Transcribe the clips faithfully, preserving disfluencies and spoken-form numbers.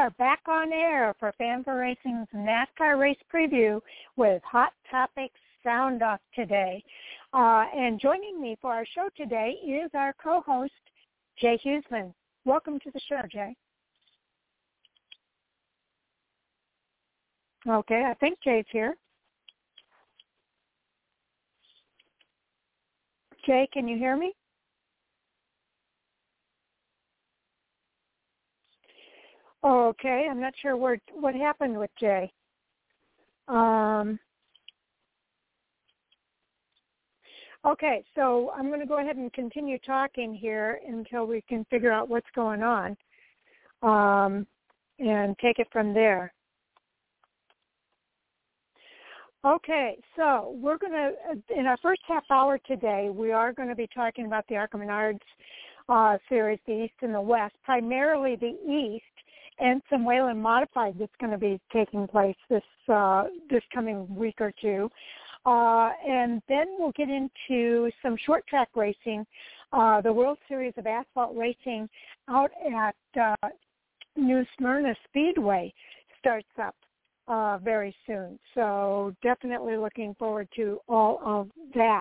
are back on air for Fan for Racing's NASCAR race preview with Hot Topics Sound Off today. Uh, and joining me for our show today is our co-host, Jay Huseman. Welcome to the show, Jay. Okay, I think Jay's here. Jay, can you hear me? Okay, I'm not sure where, what happened with Jay. Um, okay, so I'm going to go ahead and continue talking here until we can figure out what's going on um, and take it from there. Okay, so we're going to, in our first half hour today, we are going to be talking about the ARCA Menards uh, series, the East and the West, primarily the East, and some Whelen Modified that's going to be taking place this uh, this coming week or two. Uh, and then we'll get into some short track racing. Uh, the World Series of Asphalt Racing out at uh, New Smyrna Speedway starts up uh, very soon. So definitely looking forward to all of that.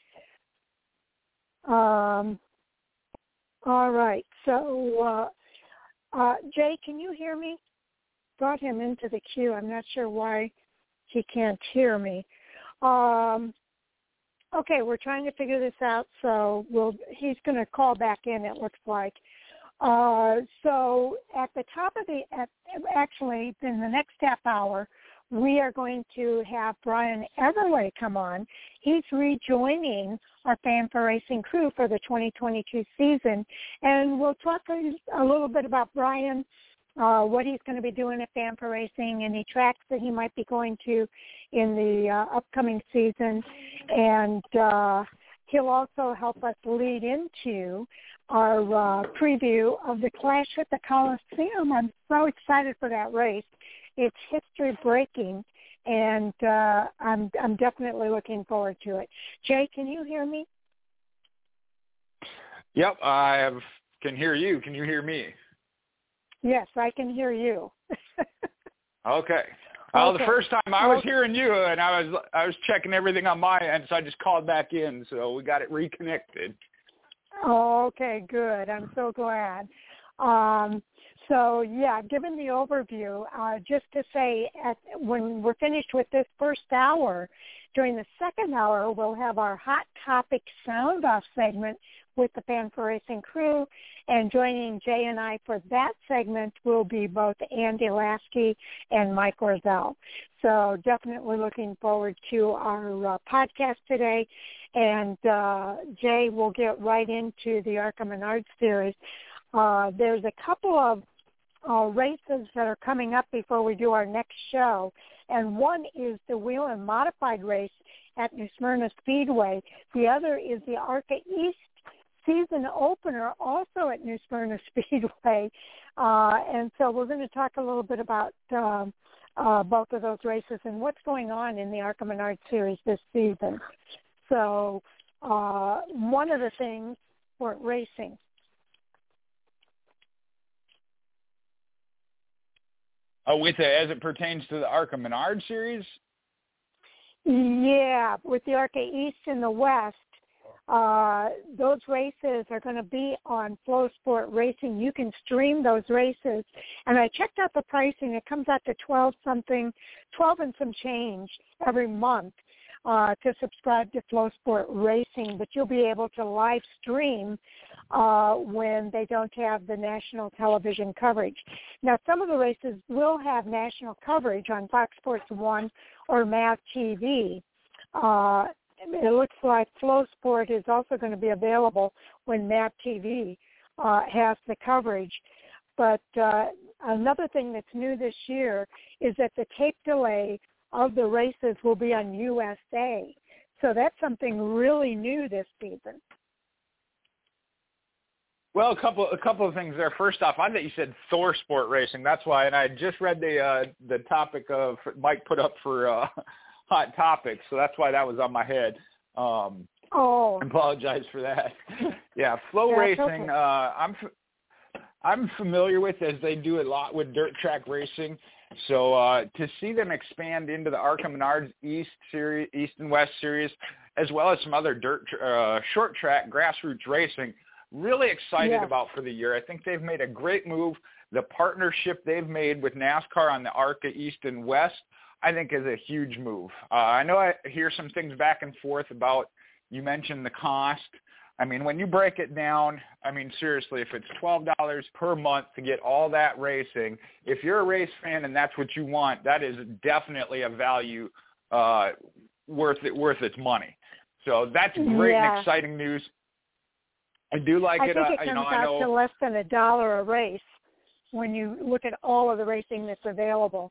Um, all right, so... Uh, Uh, Jay, can you hear me? Brought him into the queue. I'm not sure why he can't hear me. Um, okay, we're trying to figure this out, so we'll, he's going to call back in, it looks like. Uh, so at the top of the, at, actually, in the next half hour, we are going to have Brian Everly come on. He's rejoining our Fan for Racing crew for the twenty twenty-two season, and we'll talk a, a little bit about Brian, uh, what he's going to be doing at Fan for Racing, any tracks that he might be going to in the uh, upcoming season, and uh, he'll also help us lead into our uh, preview of the Clash at the Coliseum. I'm so excited for that race. It's history-breaking, and uh, I'm I'm definitely looking forward to it. Jay, can you hear me? Yep, I have, can hear you. Can you hear me? Yes, I can hear you. Okay. Well, okay. the first time I was okay. hearing you, and I was I was checking everything on my end, so I just called back in, so we got it reconnected. Okay, good. I'm so glad. Um, So, yeah, given the overview, uh, just to say, at, when we're finished with this first hour, during the second hour, we'll have our Hot Topic Sound-Off segment with the Fan for Racing crew, and joining Jay and I for that segment will be both Andy Lasky and Mike Orzel. So definitely looking forward to our uh, podcast today, and uh, Jay will get right into the ARCA Menards series. Uh, there's a couple of Uh, races that are coming up before we do our next show, and one is the Whelen Modified race at New Smyrna Speedway. The other is the ARCA East season opener, also at New Smyrna Speedway, uh, and so we're going to talk a little bit about um, uh, both of those races and what's going on in the ARCA Menards series this season. So uh, one of the things for racing. Oh, with it as it pertains to the ARCA Menard series? Yeah, with the ARCA East and the West, uh, those races are going to be on Flow Sport Racing. You can stream those races, and I checked out the pricing. It comes out to twelve something, twelve and some change every month uh, to subscribe to Flow Sport Racing. But you'll be able to live stream uh, when they don't have the national television coverage. Now, some of the races will have national coverage on Fox Sports one or M A V T V. Uh, it looks like Flow Sport is also going to be available when M A V T V uh, has the coverage. But uh, another thing that's new this year is that the tape delay of the races will be on U S A. So that's something really new this season. Well, a couple a couple of things there. First off, I thought you said Thor Sport Racing. That's why, and I just read the uh, the topic of Mike put up for uh, Hot Topics, so that's why that was on my head. Um, oh, I apologize for that. Yeah, Flow that's Racing. Okay. Uh, I'm I'm familiar with, as they do a lot with dirt track racing. So uh, to see them expand into the ARCA Menards East Series, East and West Series, as well as some other dirt uh, short track grassroots racing, really excited yes. about for the year. I think they've made a great move. The partnership they've made with NASCAR on the ARCA East and West, I think, is a huge move. Uh, I know I hear some things back and forth about, you mentioned the cost. I mean, when you break it down, I mean, seriously, if it's twelve dollars per month to get all that racing, if you're a race fan and that's what you want, that is definitely a value uh, worth it, worth its money. So that's great yeah. and exciting news. I do like I it. think Uh, it comes you know, out I know, to less than a dollar a race when you look at all of the racing that's available.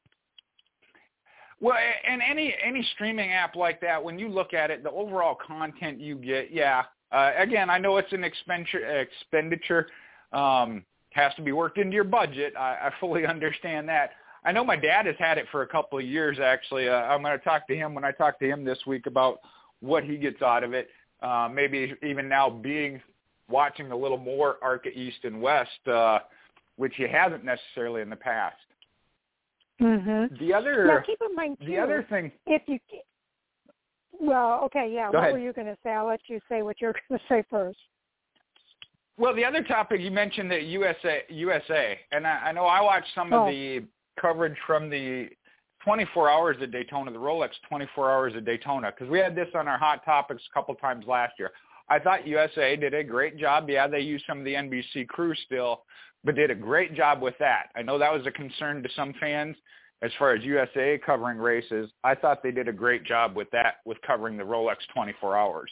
Well, and any any streaming app like that, when you look at it, the overall content you get, yeah. Uh, again, I know it's an expenditure. Expenditure um, has to be worked into your budget. I, I fully understand that. I know my dad has had it for a couple of years, actually. Uh, I'm going to talk to him when I talk to him this week about what he gets out of it. Uh, maybe even now being watching a little more ARCA East and West, uh, which he hasn't necessarily in the past. Mm-hmm. The other, now, keep in mind, too, the other thing, if you, well, okay, yeah. Go what ahead. were you going to say? I'll let you say what you're going to say first. Well, the other topic you mentioned, the U S A, U S A, and I, I know I watched some oh. of the coverage from the twenty-four hours of Daytona, the Rolex twenty-four hours of Daytona, because we had this on our Hot Topics a couple times last year. I thought U S A did a great job. Yeah, they used some of the N B C crew still, but did a great job with that. I know that was a concern to some fans as far as U S A covering races. I thought they did a great job with that, with covering the Rolex twenty-four hours.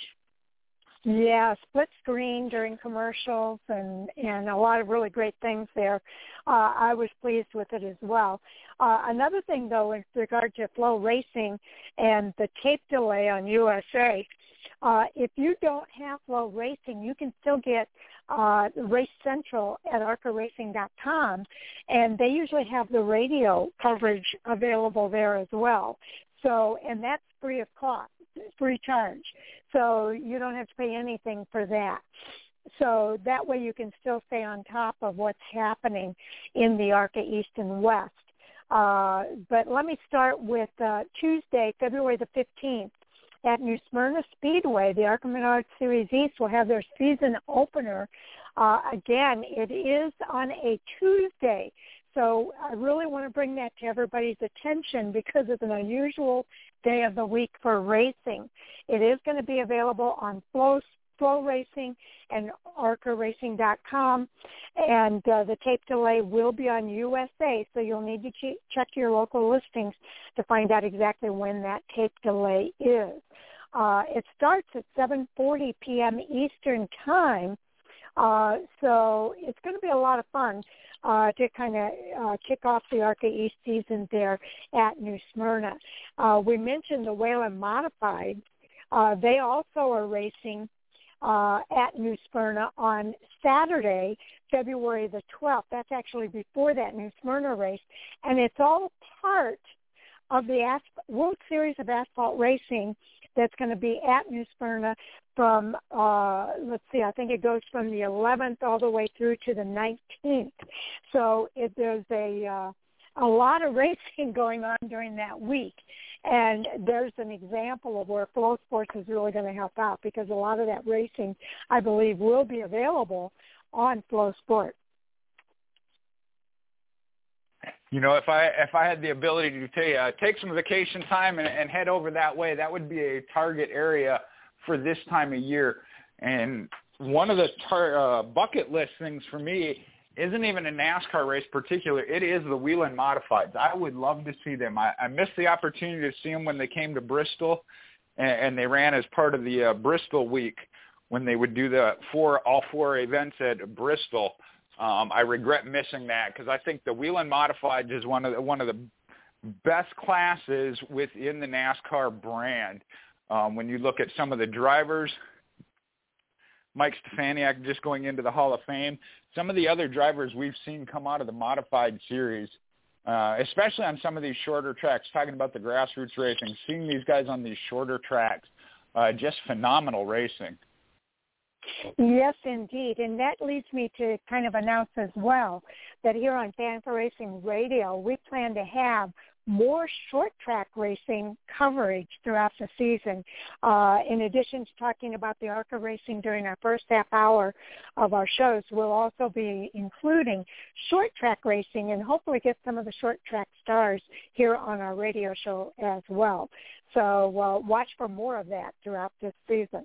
Yeah, split screen during commercials and, and a lot of really great things there. Uh, I was pleased with it as well. Uh, another thing, though, in regard to Flow Racing and the tape delay on U S A, uh, if you don't have Flow Racing, you can still get uh, Race Central at arca racing dot com, and they usually have the radio coverage available there as well. So, and that's free of cost, free charge. So you don't have to pay anything for that. So that way you can still stay on top of what's happening in the ARCA East and West. Uh, but let me start with uh, Tuesday, February the fifteenth. At New Smyrna Speedway, the ARCA Menards Series East will have their season opener. Uh, again, it is on a Tuesday. So I really want to bring that to everybody's attention because it's an unusual day of the week for racing. It is going to be available on Flow, Flow Racing and arca racing dot com, and uh, the tape delay will be on U S A, so you'll need to ch- check your local listings to find out exactly when that tape delay is. Uh, it starts at seven forty p.m. Eastern Time, uh, so it's going to be a lot of fun uh, to kind of uh, kick off the ARCA East season there at New Smyrna. Uh, we mentioned the Whelen Modified. Uh, they also are racing uh, at New Smyrna on Saturday, February the twelfth. That's actually before that New Smyrna race, and it's all part of the Asp- World Series of Asphalt Racing that's going to be at New Smyrna from, uh, let's see, I think it goes from the eleventh all the way through to the nineteenth. So it, there's a uh, a lot of racing going on during that week. And there's an example of where Flow Sports is really going to help out because a lot of that racing, I believe, will be available on Flow Sport. You know, if I if I had the ability to take, uh, take some vacation time and, and head over that way, that would be a target area for this time of year. And one of the tar- uh, bucket list things for me isn't even a NASCAR race particular. It is the Whelen Modifieds. I would love to see them. I, I missed the opportunity to see them when they came to Bristol, and, and they ran as part of the uh, Bristol week when they would do the four all four events at Bristol. Um, I regret missing that because I think the Whelen Modifieds is one of the, one of the best classes within the NASCAR brand. Um, when you look at some of the drivers, Mike Stefaniak just going into the Hall of Fame, some of the other drivers we've seen come out of the modified series, uh, especially on some of these shorter tracks, talking about the grassroots racing, seeing these guys on these shorter tracks, uh, just phenomenal racing. Yes, indeed. And that leads me to kind of announce as well that here on Fan for Racing Radio, we plan to have more short track racing coverage throughout the season. Uh, in addition to talking about the ARCA racing during our first half hour of our shows, we'll also be including short track racing and hopefully get some of the short track stars here on our radio show as well. So uh, watch for more of that throughout this season.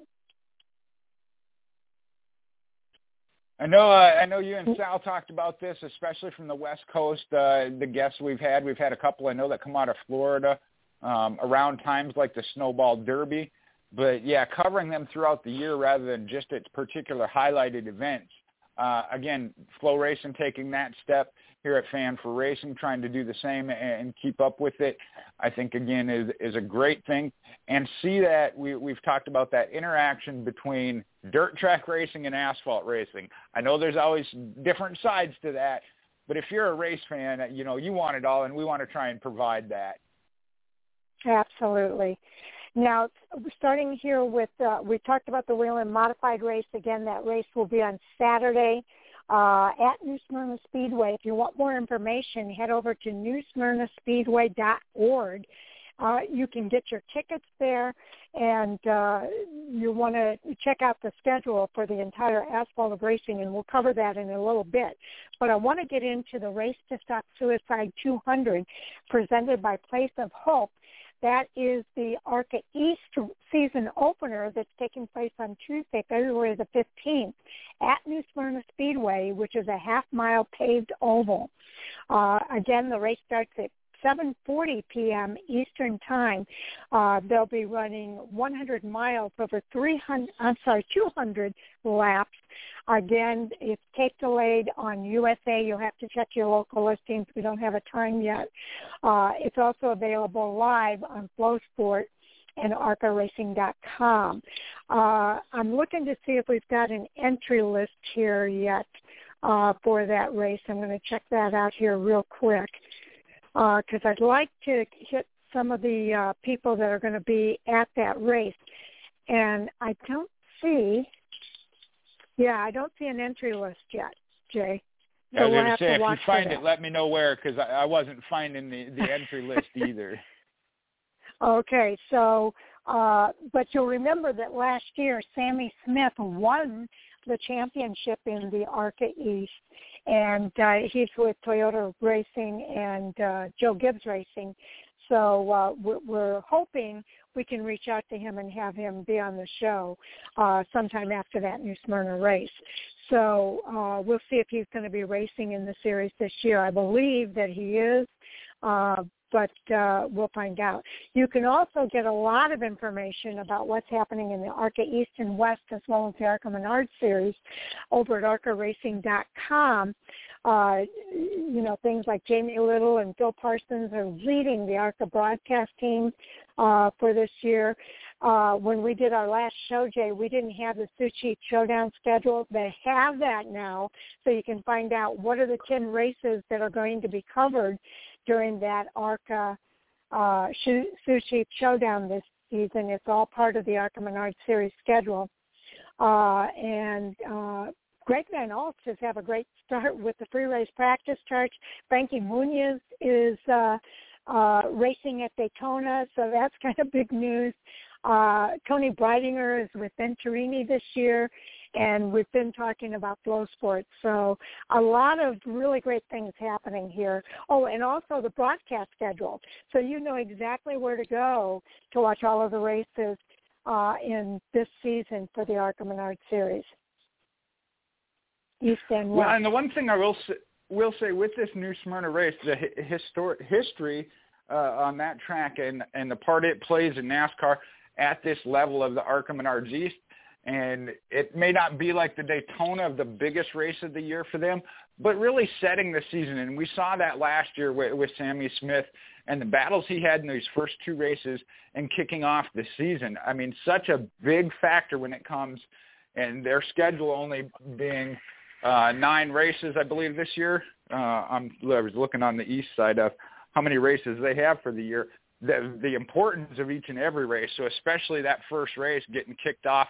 I know uh, I know you and Sal talked about this, especially from the West Coast, uh, the guests we've had. We've had a couple I know that come out of Florida um, around times like the Snowball Derby. But, yeah, covering them throughout the year rather than just at particular highlighted events. Uh, again, Flow Racing taking that step here at Fan for Racing, trying to do the same and keep up with it, I think, again, is, is a great thing. And see that we, we've talked about that interaction between dirt track racing and asphalt racing. I know there's always different sides to that, but if you're a race fan, you know, you want it all, and we want to try and provide that. Absolutely. Now, starting here with, uh, we talked about the Whelen Modified race. Again, that race will be on Saturday uh, at New Smyrna Speedway. If you want more information, head over to new smyrna speedway dot org. Uh, you can get your tickets there, and uh, you want to check out the schedule for the entire Asphalt of Racing, and we'll cover that in a little bit. But I want to get into the Race to Stop Suicide two hundred presented by Place of Hope. That is the ARCA East season opener that's taking place on Tuesday, February the fifteenth at New Smyrna Speedway, which is a half-mile paved oval. Uh, again, the race starts at seven forty p.m. Eastern Time. Uh, they'll be running one hundred miles over three hundred, I'm sorry, two hundred laps. Again, it's tape delayed on U S A. You'll have to check your local listings. We don't have a time yet. Uh, it's also available live on Flow Sport and arca racing dot com. Uh, I'm looking to see if we've got an entry list here yet uh, for that race. I'm going to check that out here real quick, because uh, I'd like to hit some of the uh, people that are going to be at that race. And I don't see, yeah, I don't see an entry list yet, Jay. So I was we'll going to say, if you find it, let me know where, because I, I wasn't finding the, the entry list either. Okay, so, uh, but you'll remember that last year Sammy Smith won the championship in the ARCA East, and uh, he's with Toyota Racing and uh, Joe Gibbs Racing. So uh, we're, we're hoping we can reach out to him and have him be on the show uh, sometime after that New Smyrna race. So uh, we'll see if he's going to be racing in the series this year. I believe that he is, uh, but uh, we'll find out. You can also get a lot of information about what's happening in the ARCA East and West as well as the ARCA Menard series over at arca racing dot com. Uh, you know, things like Jamie Little and Phil Parsons are leading the ARCA broadcast team uh, for this year. Uh, when we did our last show, Jay, we didn't have the Sioux Chief Showdown schedule. They have that now, so you can find out what are the ten races that are going to be covered during that ARCA uh, Sioux Chief Showdown this season. It's all part of the ARCA Menard series schedule. Uh, and uh, Greg Van Alt has have a great start with the free race practice charts. Frankie Munoz is uh, uh, racing at Daytona, so that's kind of big news. Uh, Tony Breidinger is with Venturini this year, and we've been talking about Flow Sports. So a lot of really great things happening here. Oh, and also the broadcast schedule. So you know exactly where to go to watch all of the races uh, in this season for the ARCA Menard Series. East and West. Well, and the one thing I will say, will say with this New Smyrna race, the histor- history uh, on that track and, and the part it plays in NASCAR at this level of the ARCA Menards East, and it may not be like the Daytona of the biggest race of the year for them, but really setting the season. And we saw that last year with, with Sammy Smith and the battles he had in these first two races and kicking off the season. I mean, such a big factor when it comes, and their schedule only being uh, nine races, I believe, this year. Uh, I'm, I was looking on the east side of how many races they have for the year. The, the importance of each and every race, so especially that first race getting kicked off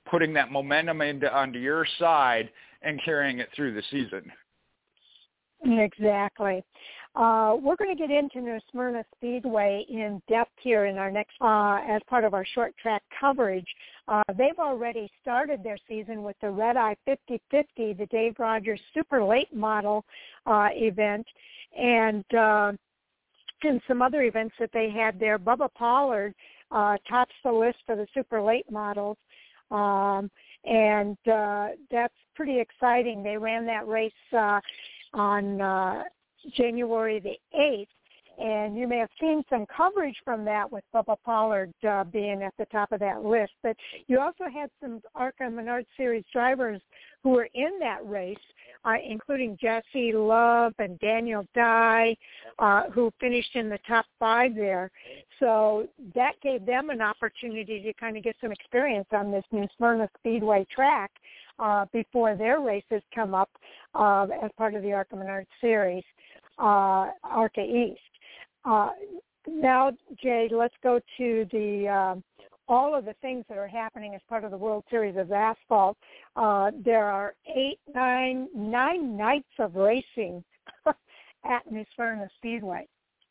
putting that momentum into onto your side and carrying it through the season. Exactly. Uh, we're going to get into New Smyrna Speedway in depth here in our next, uh, as part of our short track coverage. Uh, they've already started their season with the Red Eye fifty fifty, the Dave Rogers Super Late Model uh, event, and uh, and some other events that they had there. Bubba Pollard uh, tops the list for the Super Late Models, um, and uh, that's pretty exciting. They ran that race uh, on uh, January the eighth, and you may have seen some coverage from that with Bubba Pollard uh, being at the top of that list. But you also had some ARCA Menard Series drivers who were in that race, uh, including Jesse Love and Daniel Dye, uh, who finished in the top five there. So that gave them an opportunity to kind of get some experience on this New Smyrna Speedway track uh, before their races come up uh, as part of the ARCA Menard Series. Uh, ARCA East. Uh, now, Jay, let's go to the uh, all of the things that are happening as part of the World Series of Asphalt. Uh, there are eight, nine, nine nights of racing at New Smyrna Speedway.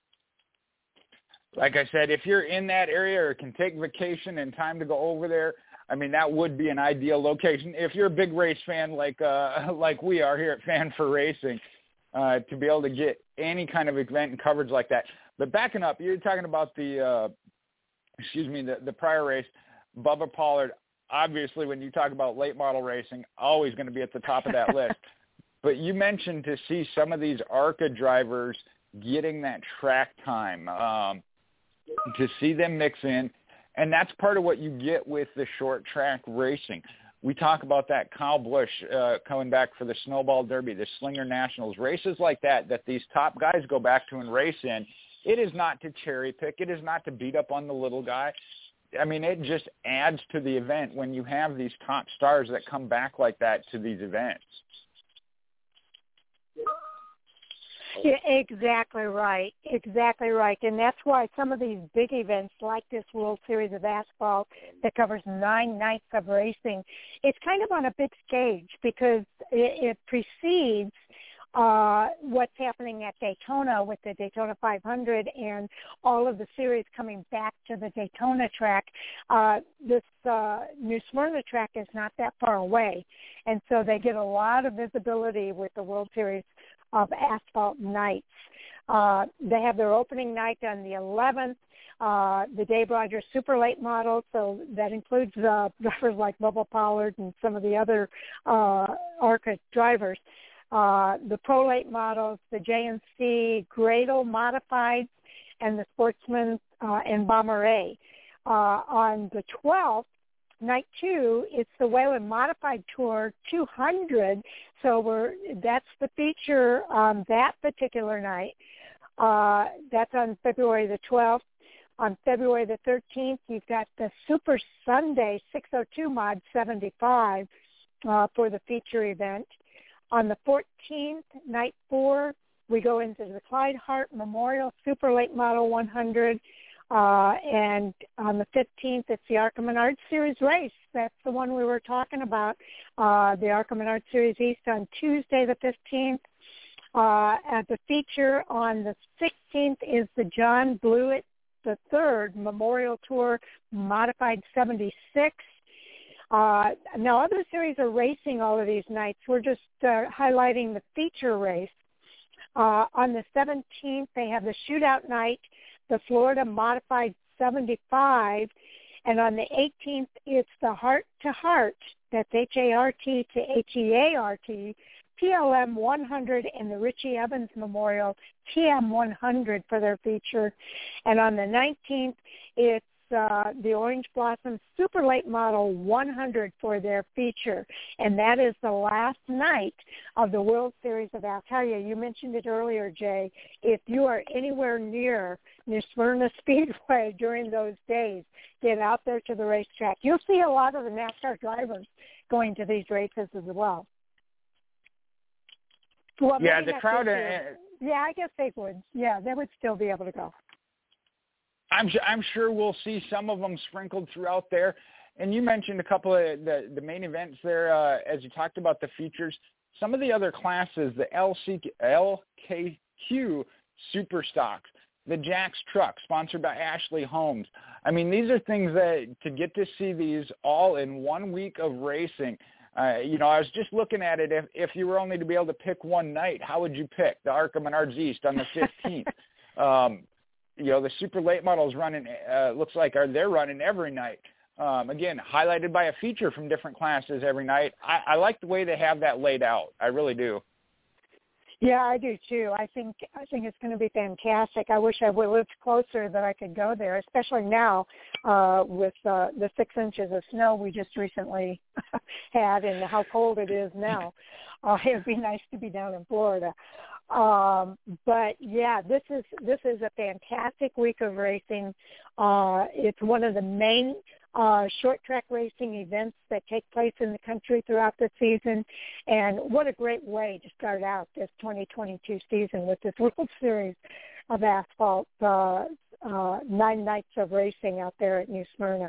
Like I said, if you're in that area or can take vacation and time to go over there, I mean, that would be an ideal location. If you're a big race fan like uh, like we are here at Fan for Racing, Uh, to be able to get any kind of event and coverage like that. But backing up, you're talking about the, uh, excuse me, the, the prior race, Bubba Pollard. Obviously, when you talk about late model racing, always going to be at the top of that list. But you mentioned to see some of these ARCA drivers getting that track time, um, to see them mix in, and that's part of what you get with the short track racing. We talk about that Kyle Busch uh, coming back for the Snowball Derby, the Slinger Nationals, races like that that these top guys go back to and race in. It is not to cherry pick. It is not to beat up on the little guy. I mean, it just adds to the event when you have these top stars that come back like that to these events. Yeah, exactly right. Exactly right. And that's why some of these big events like this World Series of Asphalt that covers nine nights of racing, it's kind of on a big stage because it, it precedes uh, what's happening at Daytona with the Daytona five hundred and all of the series coming back to the Daytona track. Uh, this uh, New Smyrna track is not that far away, and so they get a lot of visibility with the World Series of Asphalt nights. Uh, they have their opening night on the eleventh, uh, the Dave Rogers Super Late Model, so that includes uh, drivers like Bubba Pollard and some of the other uh, ARCA drivers. Uh, the Pro Late Models, the J and C Gradle Modifieds, and the Sportsman uh, and Bomber A. Uh, on the twelfth, night two, it's the Whelen Modified Tour two hundred, so we're that's the feature on that particular night. Uh, that's on February the twelfth. On February the thirteenth, you've got the Super Sunday six oh two Mod seventy-five uh, for the feature event. On the fourteenth, night four, we go into the Clyde Hart Memorial Super Late Model one hundred. Uh, and on the fifteenth, it's the ARCA Menard Series race. That's the one we were talking about, uh, the ARCA Menard Series East on Tuesday the fifteenth. Uh, at the feature on the sixteenth is the John Blewett the third Memorial Tour Modified seventy-six. Uh, now, other series are racing all of these nights. We're just uh, highlighting the feature race. Uh, on the seventeenth, they have the shootout night, the Florida Modified seventy-five, and on the eighteenth, it's the Heart to Heart, that's H A R T to H E A R T, P L M one hundred, and the Richie Evans Memorial T M one hundred for their feature. And on the nineteenth, it's uh, the Orange Blossom Super Late Model one hundred for their feature. And that is the last night of the World Series of I'll tell you, you mentioned it earlier, Jay, if you are anywhere near New Smyrna Speedway during those days, get out there to the racetrack. You'll see a lot of the NASCAR drivers going to these races as well. Well, yeah, the crowd. Uh, yeah, I guess they would. Yeah, they would still be able to go. I'm I'm sure we'll see some of them sprinkled throughout there. and you mentioned a couple of the, the main events there uh, as you talked about the features. Some of the other classes, the L C, L K Q Super Stocks, the Jack's Truck, sponsored by Ashley Holmes. I mean, these are things that to get to see these all in one week of racing. Uh, you know, I was just looking at it. If, if you were only to be able to pick one night, how would you pick? The ARCA Menards East on the fifteenth. um, you know, the super late models running, uh, looks like are they're running every night. Um, again, highlighted by a feature from different classes every night. I, I like the way they have that laid out. I really do. Yeah, I do too. I think I think it's going to be fantastic. I wish I would lived closer that I could go there, especially now uh, with uh, the six inches of snow we just recently had and how cold it is now. Uh, it would be nice to be down in Florida. Um, but yeah, this is this is a fantastic week of racing. Uh, it's one of the main uh, short track racing events that take place in the country throughout the season. And what a great way to start out this twenty twenty-two season with this World Series of Asphalt, uh, uh, nine nights of racing out there at New Smyrna.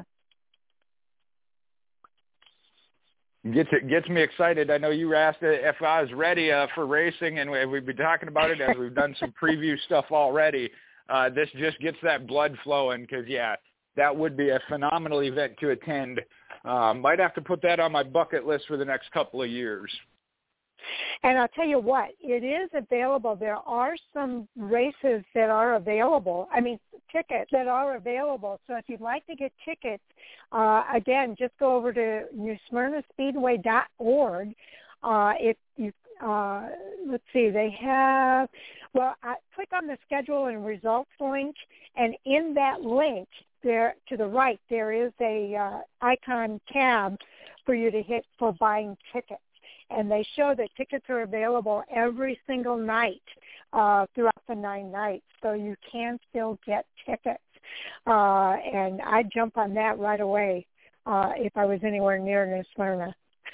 Gets it gets me excited. I know you asked if I was ready uh, for racing, and we've been talking about it as we've done some preview stuff already. Uh, this just gets that blood flowing because, yeah, that would be a phenomenal event to attend. Uh, might have to put that on my bucket list for the next couple of years. And I'll tell you what, it is available. There are some races that are available. I mean, tickets that are available. So if you'd like to get tickets, uh, again, just go over to new smyrna speedway dot org. Uh, if you, uh, let's see, they have, well, I click on the schedule and results link, and in that link, there to the right, there is a uh, icon tab for you to hit for buying tickets. And they show that tickets are available every single night uh, throughout the nine nights, so you can still get tickets. Uh, and I'd jump on that right away uh, if I was anywhere near New Smyrna.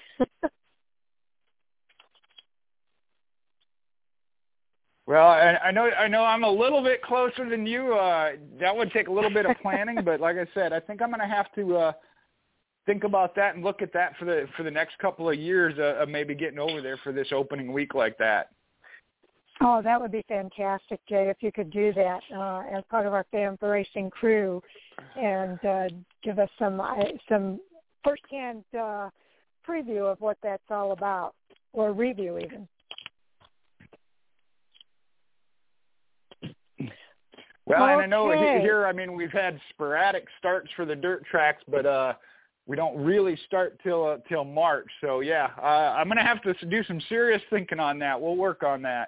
Well, I, I know I know I'm a little bit closer than you. Uh, that would take a little bit of planning, but like I said, I think I'm going to have to uh, think about that and look at that for the for the next couple of years uh, of maybe getting over there for this opening week like that. Oh, that would be fantastic, Jay, if you could do that uh, as part of our Fan for Racing crew and uh, give us some uh, some firsthand uh, preview of what that's all about, or review even. Well, okay. And I know here, I mean, we've had sporadic starts for the dirt tracks, but uh, we don't really start till uh, till March. So, yeah, uh, I'm going to have to do some serious thinking on that. We'll work on that.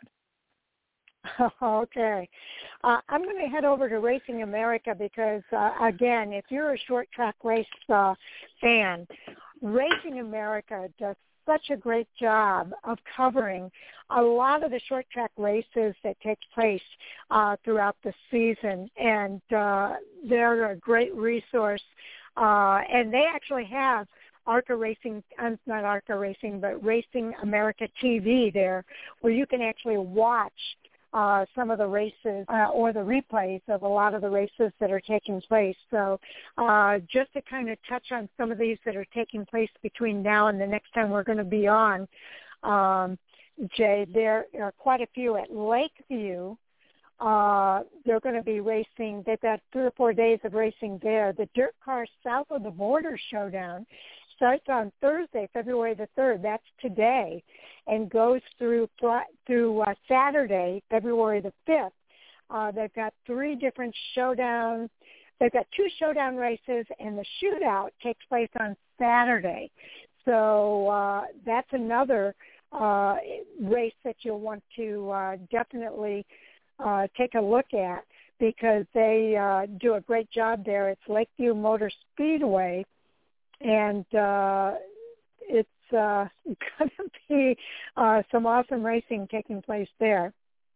Okay. Uh, I'm going to head over to Racing America because, uh, again, if you're a short track race uh, fan, Racing America does such a great job of covering a lot of the short track races that take place uh, throughout the season. And uh, they're a great resource. Uh, and they actually have ARCA Racing, uh, not ARCA Racing, but Racing America T V there, where you can actually watch uh, some of the races uh, or the replays of a lot of the races that are taking place. So uh, just to kind of touch on some of these that are taking place between now and the next time we're going to be on, um, Jay, there are quite a few at Lakeview. Uh, they're going to be racing. They've got three or four days of racing there. The Dirt Car South of the Border Showdown starts on Thursday, February the third. That's today, and goes through through uh, Saturday, February the fifth. Uh, they've got three different showdowns. They've got two showdown races, and the shootout takes place on Saturday. So uh, that's another uh, race that you'll want to uh, definitely uh, take a look at because they uh, do a great job there. It's Lakeview Motor Speedway. And uh, it's uh, going to be uh, some awesome racing taking place there.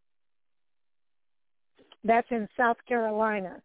That's in South Carolina.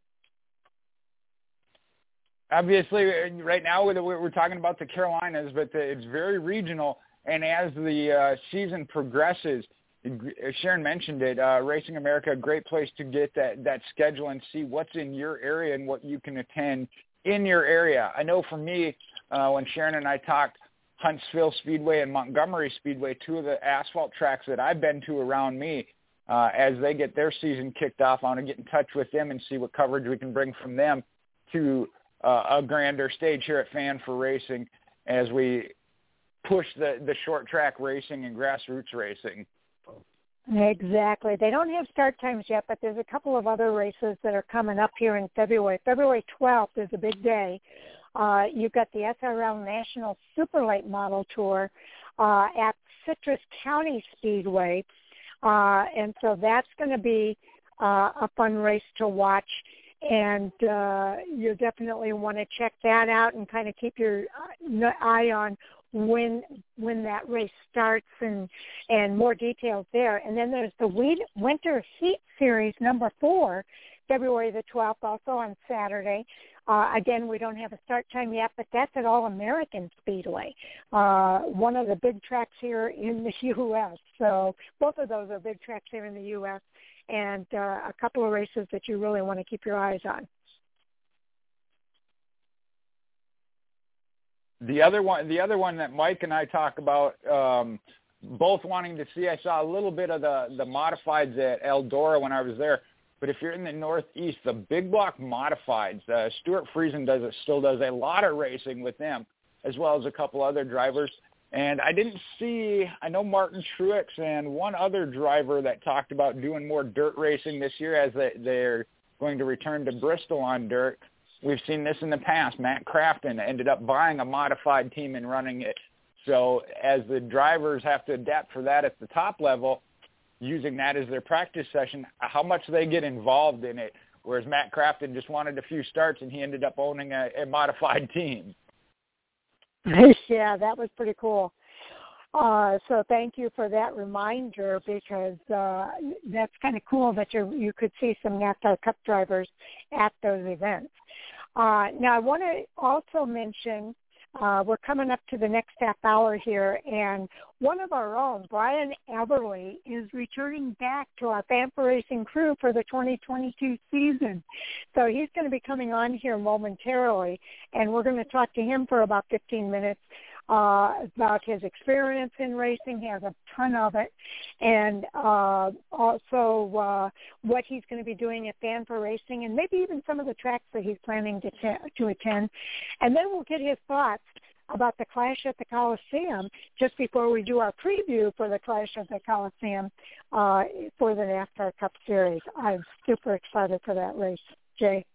Obviously, right now we're talking about the Carolinas, but it's very regional. And as the uh, season progresses, Sharon mentioned it, uh, Racing America, a great place to get that, that schedule and see what's in your area and what you can attend in your area. I know for me, uh, when Sharon and I talked, Huntsville Speedway and Montgomery Speedway, two of the asphalt tracks that I've been to around me, uh, as they get their season kicked off, I want to get in touch with them and see what coverage we can bring from them to uh, a grander stage here at Fan for Racing as we push the, the short track racing and grassroots racing. Exactly. They don't have start times yet, but there's a couple of other races that are coming up here in February. February twelfth is a big day. Uh, you've got the S R L National Super Late Model Tour uh, at Citrus County Speedway. Uh, and so that's going to be uh, a fun race to watch. And uh, you definitely want to check that out and kind of keep your eye on when when that race starts and, and more details there. And then there's the Winter Heat Series number four, February the twelfth, also on Saturday. Uh, again, we don't have a start time yet, but that's at All-American Speedway, uh, one of the big tracks here in the U S So both of those are big tracks here in the U S and uh, a couple of races that you really want to keep your eyes on. The other one, the other one that Mike and I talk about, um, both wanting to see, I saw a little bit of the, the modifieds at Eldora when I was there. But if you're in the Northeast, the big block modifieds, uh, Stuart Friesen does it, still does a lot of racing with them, as well as a couple other drivers. And I didn't see, I know Martin Truex and one other driver that talked about doing more dirt racing this year as they, they're going to return to Bristol on dirt. We've seen this in the past. Matt Crafton ended up buying a modified team and running it. So as the drivers have to adapt for that at the top level, using that as their practice session, how much they get involved in it, whereas Matt Crafton just wanted a few starts and he ended up owning a, a modified team. Yeah, that was pretty cool. Uh, so thank you for that reminder because uh, that's kind of cool that you you could see some NASCAR Cup drivers at those events. Uh, now, I want to also mention Uh, we're coming up to the next half hour here, and one of our own, Brian Everly, is returning back to our Fan for Racing crew for the twenty twenty-two season. So he's going to be coming on here momentarily, and we're going to talk to him for about fifteen minutes uh, about his experience in racing. He has a ton of it, and uh, also uh, what he's going to be doing at Fan for Racing, and maybe even some of the tracks that he's planning to, t- to attend. And then we'll get his thoughts about the Clash at the Coliseum just before we do our preview for the Clash at the Coliseum uh, for the NASCAR Cup Series. I'm super excited for that race. Jay?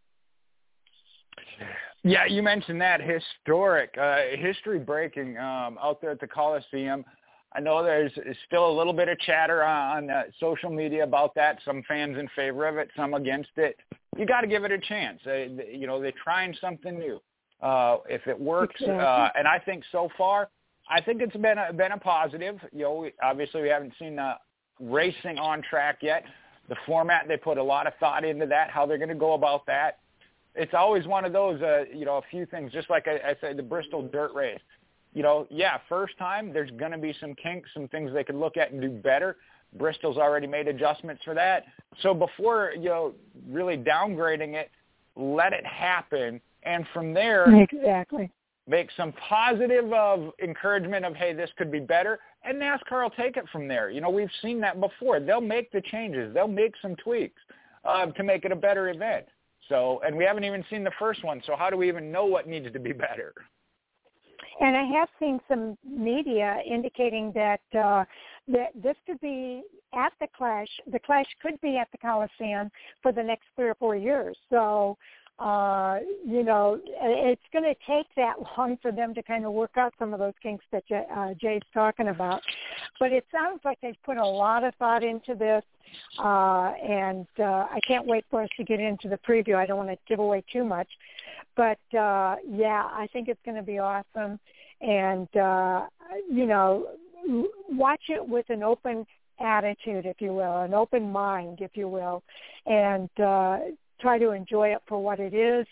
Yeah, you mentioned that. Historic, uh, history-breaking um, out there at the Coliseum. I know there's still a little bit of chatter on uh, social media about that, some fans in favor of it, some against it. You got to give it a chance. Uh, you know, they're trying something new. Uh, if it works, exactly. uh, and I think so far, I think it's been a, been a positive. You know, we, obviously we haven't seen uh, racing on track yet. The format, they put a lot of thought into that, how they're going to go about that. It's always one of those, uh, you know, a few things, just like I, I said, the Bristol Dirt Race. You know, yeah, first time, there's going to be some kinks, some things they could look at and do better. Bristol's already made adjustments for that. So before, you know, really downgrading it, let it happen. And from there, exactly, make some positive of encouragement of, hey, this could be better, and NASCAR will take it from there. You know, we've seen that before. They'll make the changes. They'll make some tweaks uh, to make it a better event. So, and we haven't even seen the first one, so how do we even know what needs to be better? And I have seen some media indicating that uh, that this could be at the Clash. The Clash could be at the Coliseum for the next three or four years. So, uh, you know, it's going to take that long for them to kind of work out some of those kinks that Jay, uh, Jay's talking about. But it sounds like they've put a lot of thought into this, uh, and uh, I can't wait for us to get into the preview. I don't want to give away too much. But, uh, yeah, I think it's going to be awesome. And, uh, you know, watch it with an open attitude, if you will, an open mind, if you will, and uh, try to enjoy it for what it is.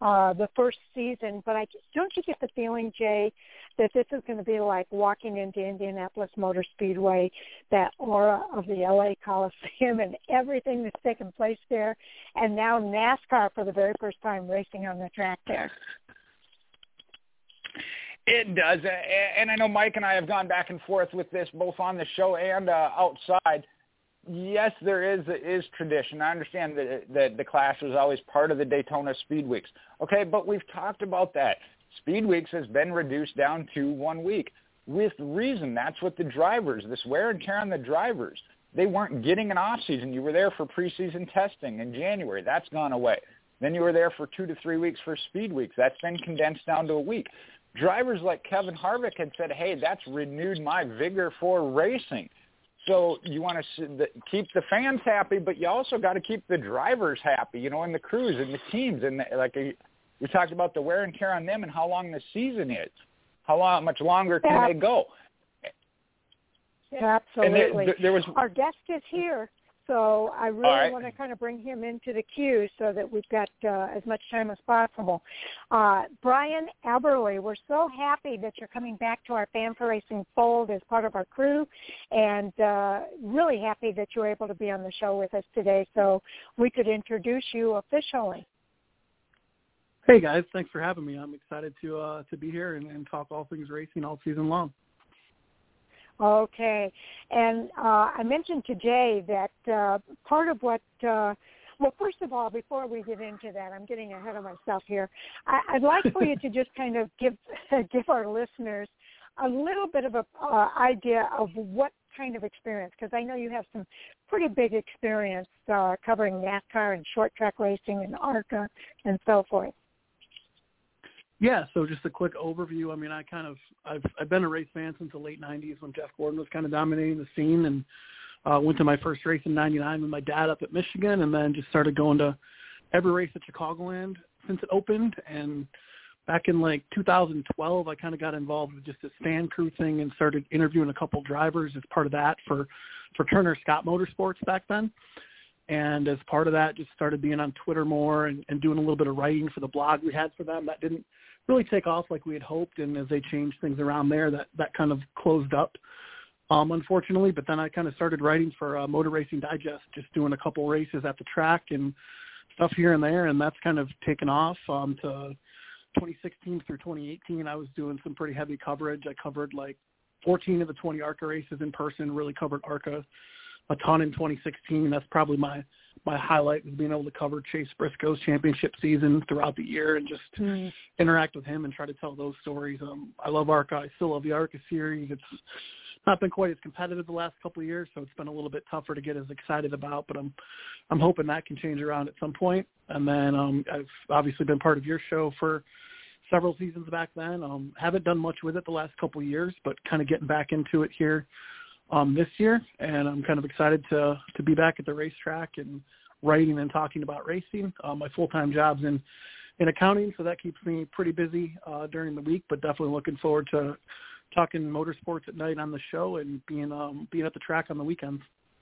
uh, the first season. But I don't you get the feeling, Jay, that this is going to be like walking into Indianapolis Motor Speedway, that aura of the L A Coliseum and everything that's taken place there, and now NASCAR for the very first time racing on the track there. It does, and I know Mike and I have gone back and forth with this both on the show and uh, outside. Yes, there is is tradition. I understand that, that the Clash was always part of the Daytona Speed Weeks. Okay, but we've talked about that. Speed Weeks has been reduced down to one week with reason. That's what the drivers, this wear and tear on the drivers, they weren't getting an off season. You were there for preseason testing in January. That's gone away. Then you were there for two to three weeks for Speed Weeks. That's been condensed down to a week. Drivers like Kevin Harvick had said, hey, that's renewed my vigor for racing. So you want to keep the fans happy, but you also got to keep the drivers happy, you know, and the crews and the teams. And the, like we talked about the wear and tear on them and how long the season is. How long, much longer can yeah. they go? Absolutely. There, there was, Our guest is here. So I really right. want to kind of bring him into the queue so that we've got uh, as much time as possible. Uh, Brian Eberle, we're so happy that you're coming back to our Fan for Racing fold as part of our crew, and uh, really happy that you were able to be on the show with us today so we could introduce you officially. Hey, guys. Thanks for having me. I'm excited to uh, to be here and, and talk all things racing all season long. Okay. And uh, I mentioned to Jay that uh, part of what, uh, well, first of all, before we get into that, I'm getting ahead of myself here. I, I'd like for you to just kind of give give our listeners a little bit of an uh, idea of what kind of experience, because I know you have some pretty big experience uh, covering NASCAR and short track racing and ARCA and so forth. Yeah, so just a quick overview. I mean, I kind of I've I've been a race fan since the late nineties when Jeff Gordon was kind of dominating the scene, and uh, went to my first race in ninety-nine with my dad up at Michigan, and then just started going to every race at Chicagoland since it opened. And back in like two thousand twelve, I kind of got involved with just this fan crew thing and started interviewing a couple drivers as part of that for for Turner Scott Motorsports back then. And as part of that, just started being on Twitter more and, and doing a little bit of writing for the blog we had for them. That didn't really take off like we had hoped, and as they changed things around there, that, that kind of closed up, um, unfortunately. But then I kind of started writing for uh, Motor Racing Digest, just doing a couple races at the track and stuff here and there, and that's kind of taken off um, to twenty sixteen through twenty eighteen. I was doing some pretty heavy coverage. I covered like fourteen of the twenty ARCA races in person, really covered ARCA a ton in twenty sixteen. That's probably my, my highlight, was being able to cover Chase Briscoe's championship season throughout the year and just mm. interact with him and try to tell those stories. Um, I love ARCA. I still love the ARCA series. It's not been quite as competitive the last couple of years, so it's been a little bit tougher to get as excited about, but I'm, I'm hoping that can change around at some point. And then um, I've obviously been part of your show for several seasons back then. Um, haven't done much with it the last couple of years, but kind of getting back into it here um, this year, and I'm kind of excited to to be back at the racetrack and writing and talking about racing. Uh, my full-time job's in, in accounting, so that keeps me pretty busy uh, during the week, but definitely looking forward to talking motorsports at night on the show and being um, being at the track on the weekends.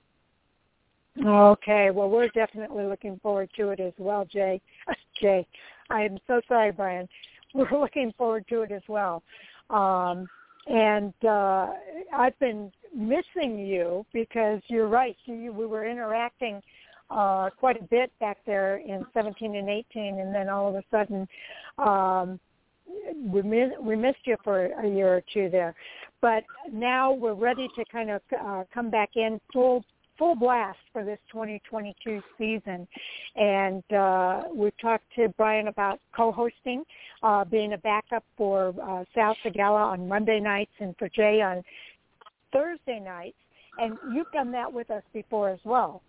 Okay, well, we're definitely looking forward to it as well, Jay. Jay, I'm so sorry, Brian. We're looking forward to it as well. Um, and uh, I've been missing you because you're right. You, we were interacting uh, quite a bit back there in seventeen and eighteen, and then all of a sudden um, we, miss, we missed you for a year or two there. But now we're ready to kind of uh, come back in full full blast for this twenty twenty-two season. And uh, we've talked to Brian about co-hosting, uh, being a backup for uh, Sal Segala on Monday nights and for Jay on Thursday nights. And you've done that with us before as well.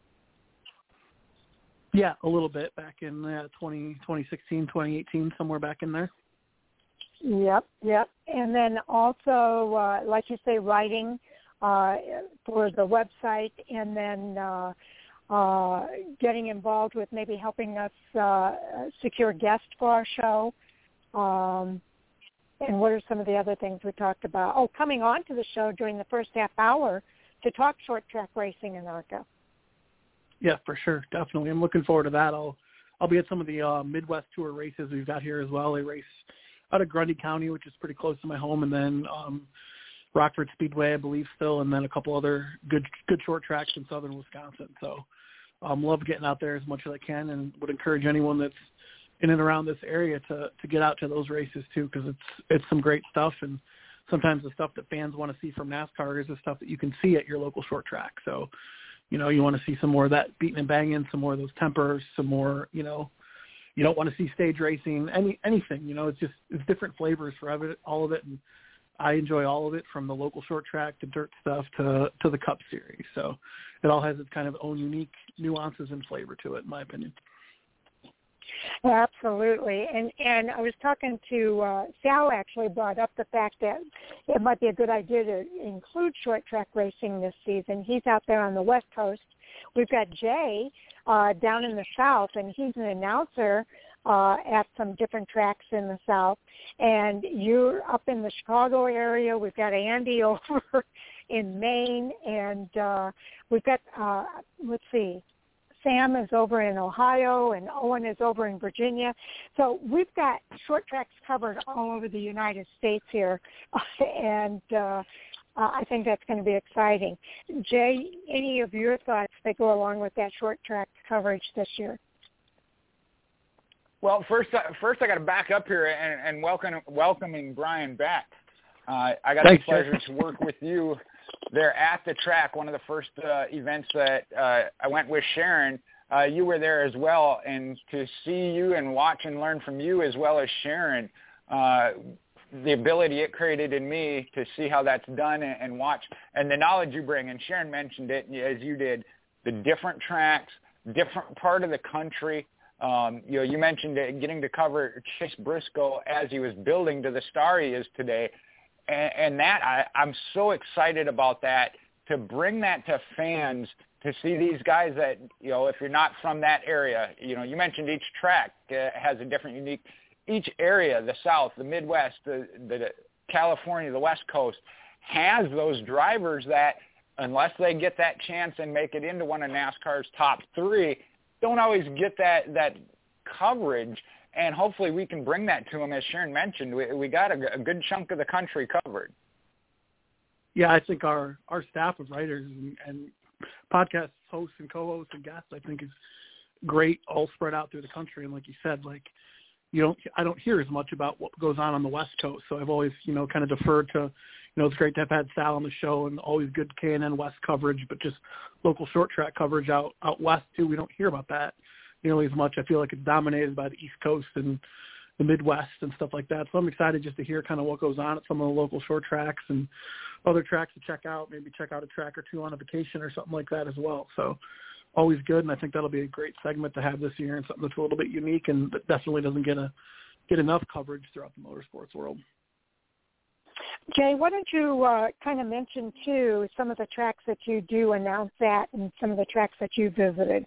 Yeah, a little bit back in uh, twenty sixteen, twenty eighteen, somewhere back in there. Yep, yep. And then also, uh, like you say, writing Uh, for the website, and then uh, uh, getting involved with maybe helping us uh, secure guests for our show. Um, and what are some of the other things we talked about? Oh, coming on to the show during the first half hour to talk short track racing in ARCA. Yeah, for sure. Definitely. I'm looking forward to that. I'll I'll be at some of the uh, Midwest Tour races we've got here as well. They race out of Grundy County, which is pretty close to my home, and then um, Rockford Speedway, I believe, still, and then a couple other good good short tracks in southern Wisconsin. So um, love getting out there as much as I can, and would encourage anyone that's in and around this area to to get out to those races too, because it's it's some great stuff, and sometimes the stuff that fans want to see from NASCAR is the stuff that you can see at your local short track. So, you know, you want to see some more of that beating and banging, some more of those tempers, some more, you know, you don't want to see stage racing, any anything, you know, it's just it's different flavors for all of it, and I enjoy all of it, from the local short track to dirt stuff to to the Cup Series. So it all has its kind of own unique nuances and flavor to it, in my opinion. Absolutely. And and I was talking to uh, Sal, actually brought up the fact that it might be a good idea to include short track racing this season. He's out there on the West Coast. We've got Jay uh, down in the South, and he's an announcer uh, at some different tracks in the South. And you're up in the Chicago area. We've got Andy over in Maine, and uh, we've got, uh, let's see, Sam is over in Ohio, and Owen is over in Virginia. So we've got short tracks covered all over the United States here, and uh, I think that's going to be exciting. Jay, any of your thoughts that go along with that short track coverage this year? Well, first, first I got to back up here and, and welcome, welcoming Brian back. Uh, I got Thanks, the pleasure to work with you there at the track. One of the first uh, events that uh, I went with Sharon, uh, you were there as well, and to see you and watch and learn from you as well as Sharon, uh, the ability it created in me to see how that's done and, and watch, and the knowledge you bring. And Sharon mentioned it, as you did, the different tracks, different part of the country. Um, you know, you mentioned it, getting to cover Chase Briscoe as he was building to the star he is today. And, and that, I, I'm so excited about that, to bring that to fans, to see these guys that, you know, if you're not from that area, you know, you mentioned each track uh, has a different unique, each area, the South, the Midwest, the, the California, the West Coast, has those drivers that, unless they get that chance and make it into one of NASCAR's top three, don't always get that, that coverage. And hopefully we can bring that to them. As Sharon mentioned, we, we got a, a good chunk of the country covered. Yeah, I think our, our staff of writers and, and podcast hosts and co-hosts and guests, I think, is great, all spread out through the country. And like you said, like, you don't, I don't hear as much about what goes on on the West Coast. So I've always, you know, kind of deferred to, you know, it's great to have had Sal on the show and always good K and N West coverage, but just local short track coverage out, out West too. We don't hear about that nearly as much. I feel like it's dominated by the East Coast and the Midwest and stuff like that. So I'm excited just to hear kind of what goes on at some of the local short tracks and other tracks to check out, maybe check out a track or two on a vacation or something like that as well. So always good. And I think that'll be a great segment to have this year, and something that's a little bit unique and that definitely doesn't get a, get enough coverage throughout the motorsports world. Jay, why don't you uh, kind of mention, too, some of the tracks that you do announce at and some of the tracks that you visited?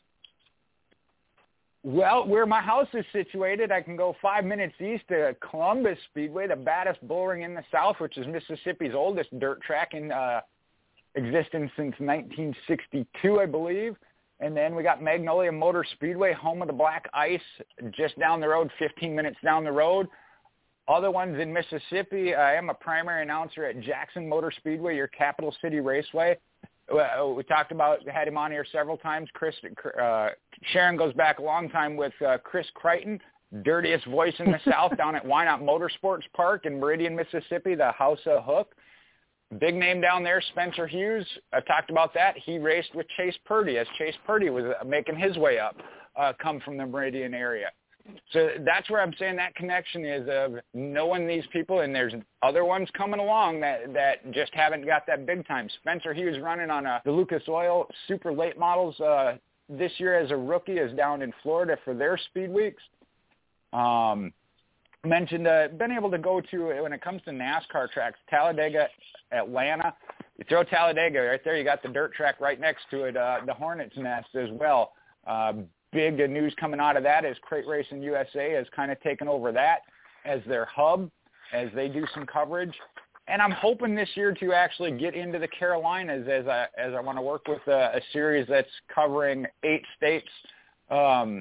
Well, where my house is situated, I can go five minutes east to Columbus Speedway, the baddest bull ring in the South, which is Mississippi's oldest dirt track in uh, existence since nineteen sixty-two, I believe. And then we got Magnolia Motor Speedway, home of the black ice, just down the road, fifteen minutes down the road. Other ones in Mississippi, I am a primary announcer at Jackson Motor Speedway, your capital city raceway. We talked about, had him on here several times. Chris, uh, Sharon goes back a long time with uh, Chris Crichton, dirtiest voice in the South, down at Why Not Motorsports Park in Meridian, Mississippi, the House of Hook. Big name down there, Spencer Hughes. I've talked about that. He raced with Chase Purdy as Chase Purdy was making his way up, uh, come from the Meridian area. So that's where I'm saying that connection is, of knowing these people, and there's other ones coming along that, that just haven't got that big time. Spencer Hughes running on a, the Lucas Oil super late models uh, this year as a rookie, is down in Florida for their speed weeks. Um, mentioned uh, been able to go to, when it comes to NASCAR tracks, Talladega, Atlanta. You throw Talladega right there, you got the dirt track right next to it, uh, the Hornets Nest as well. Um, Big news coming out of that is Crate Racing U S A has kind of taken over that as their hub, as they do some coverage. And I'm hoping this year to actually get into the Carolinas, as I, as I want to work with a, a series that's covering eight states, um,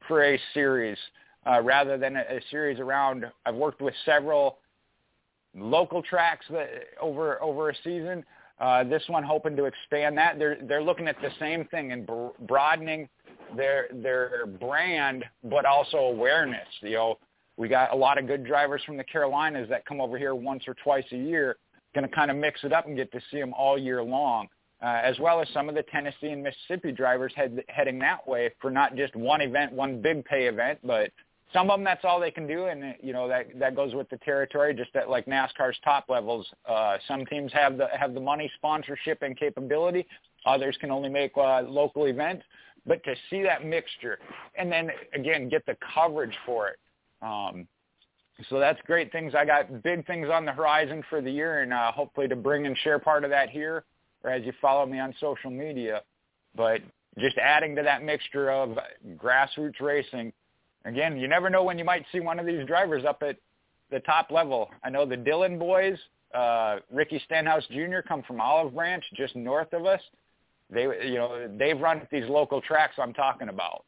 for a series uh, rather than a, a series around. I've worked with several local tracks that, over over a season. Uh, this one hoping to expand that. They're they're looking at the same thing and bro- broadening their their brand, but also awareness. You know, we got a lot of good drivers from the Carolinas that come over here once or twice a year. Going to kind of mix it up and get to see them all year long, uh, as well as some of the Tennessee and Mississippi drivers head, heading that way for not just one event, one big pay event, but some of them that's all they can do, and you know that that goes with the territory. Just at like NASCAR's top levels, uh, some teams have the have the money, sponsorship, and capability. Others can only make uh, local events. But to see that mixture, and then again get the coverage for it. Um, So that's great things. I got big things on the horizon for the year, and uh, hopefully to bring and share part of that here or as you follow me on social media. But just adding to that mixture of grassroots racing. Again, you never know when you might see one of these drivers up at the top level. I know the Dillon boys, uh, Ricky Stenhouse Junior come from Olive Branch, just north of us. They, you know, they've run at these local tracks I'm talking about.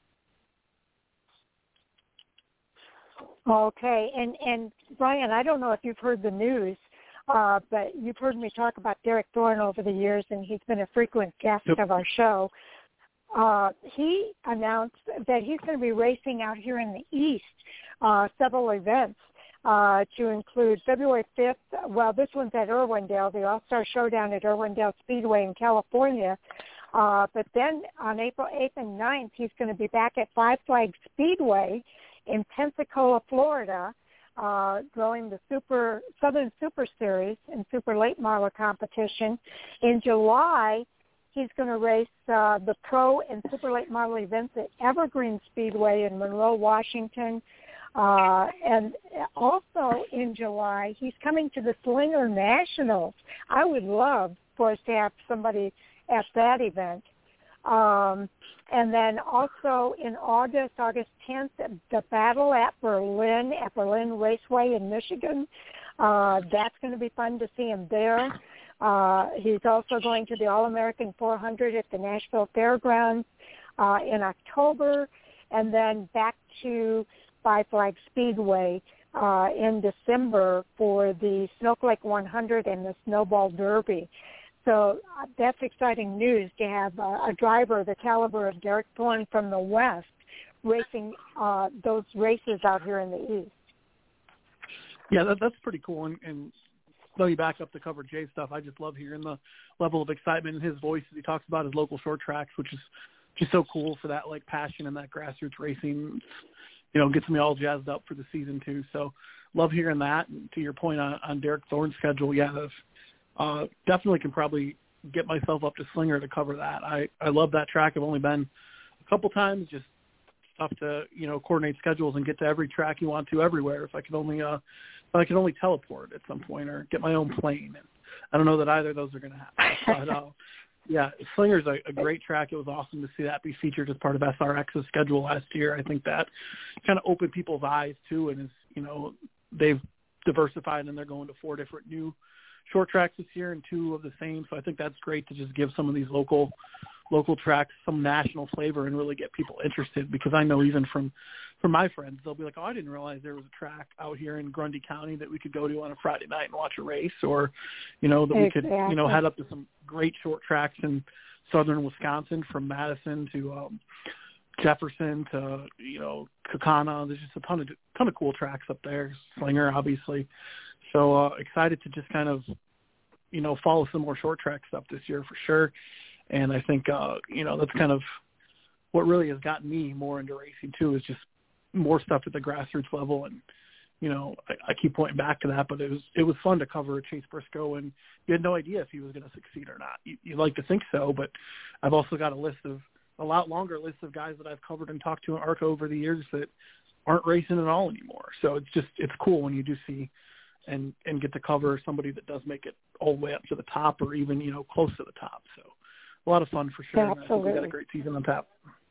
Okay, and and Brian, I don't know if you've heard the news, uh, but you've heard me talk about Derek Thorne over the years, and he's been a frequent guest Yep. of our show. Uh, he announced that he's going to be racing out here in the East, uh, several events uh, to include February fifth. Well, this one's at Irwindale, the All-Star Showdown at Irwindale Speedway in California. Uh, but then on April eighth and ninth, he's going to be back at Five Flags Speedway in Pensacola, Florida, uh, growing the Super Southern Super Series and Super Late Model competition. In July, he's going to race uh, the Pro and Super Late Model events at Evergreen Speedway in Monroe, Washington. Uh, and also in July, he's coming to the Slinger Nationals. I would love for us to have somebody at that event. Um, and then also in August, August tenth, the Battle at Berlin, at Berlin Raceway in Michigan. Uh, that's going to be fun to see him there. Uh, he's also going to the All-American four hundred at the Nashville Fairgrounds uh, in October, and then back to Five Flags Speedway uh, in December for the Snowflake one hundred and the Snowball Derby. So uh, that's exciting news to have uh, a driver the caliber of Derek Thorne from the West racing uh, those races out here in the East. Yeah, that, that's pretty cool. And, and let me back up to cover Jay's stuff. I just love hearing the level of excitement in his voice as he talks about his local short tracks, which is just so cool for that like passion and that grassroots racing. You know, gets me all jazzed up for the season too. So love hearing that. And to your point on, on Derek Thorne's schedule, yeah, that's, Uh, definitely can probably get myself up to Slinger to cover that. I, I love that track. I've only been a couple times, just tough to, you know, coordinate schedules and get to every track you want to everywhere. If I could only, uh, if I could only teleport at some point or get my own plane. And I don't know that either of those are going to happen. But, uh, yeah, Slinger's a, a great track. It was awesome to see that be featured as part of S R X's schedule last year. I think that kind of opened people's eyes too. And is, you know, they've diversified and they're going to four different new short tracks this year and two of the same. So I think that's great to just give some of these local local tracks some national flavor and really get people interested, because I know even from, from my friends, they'll be like, oh, I didn't realize there was a track out here in Grundy County that we could go to on a Friday night and watch a race, or, you know, that we exactly. could, you know, head up to some great short tracks in southern Wisconsin from Madison to um, Jefferson to, you know, Kaukauna. There's just a ton of, ton of cool tracks up there. Slinger, obviously. So uh, excited to just kind of, you know, follow some more short track stuff this year for sure. And I think, uh, you know, that's kind of what really has gotten me more into racing too, is just more stuff at the grassroots level. And, you know, I, I keep pointing back to that, but it was, it was fun to cover Chase Briscoe, and you had no idea if he was going to succeed or not. You, you like to think so, but I've also got a list of, a lot longer list of guys that I've covered and talked to in ARCA over the years that aren't racing at all anymore. So it's just, it's cool when you do see and, and get to cover somebody that does make it all the way up to the top, or even, you know, close to the top. So a lot of fun for sure. Absolutely. I think we got a great season on tap.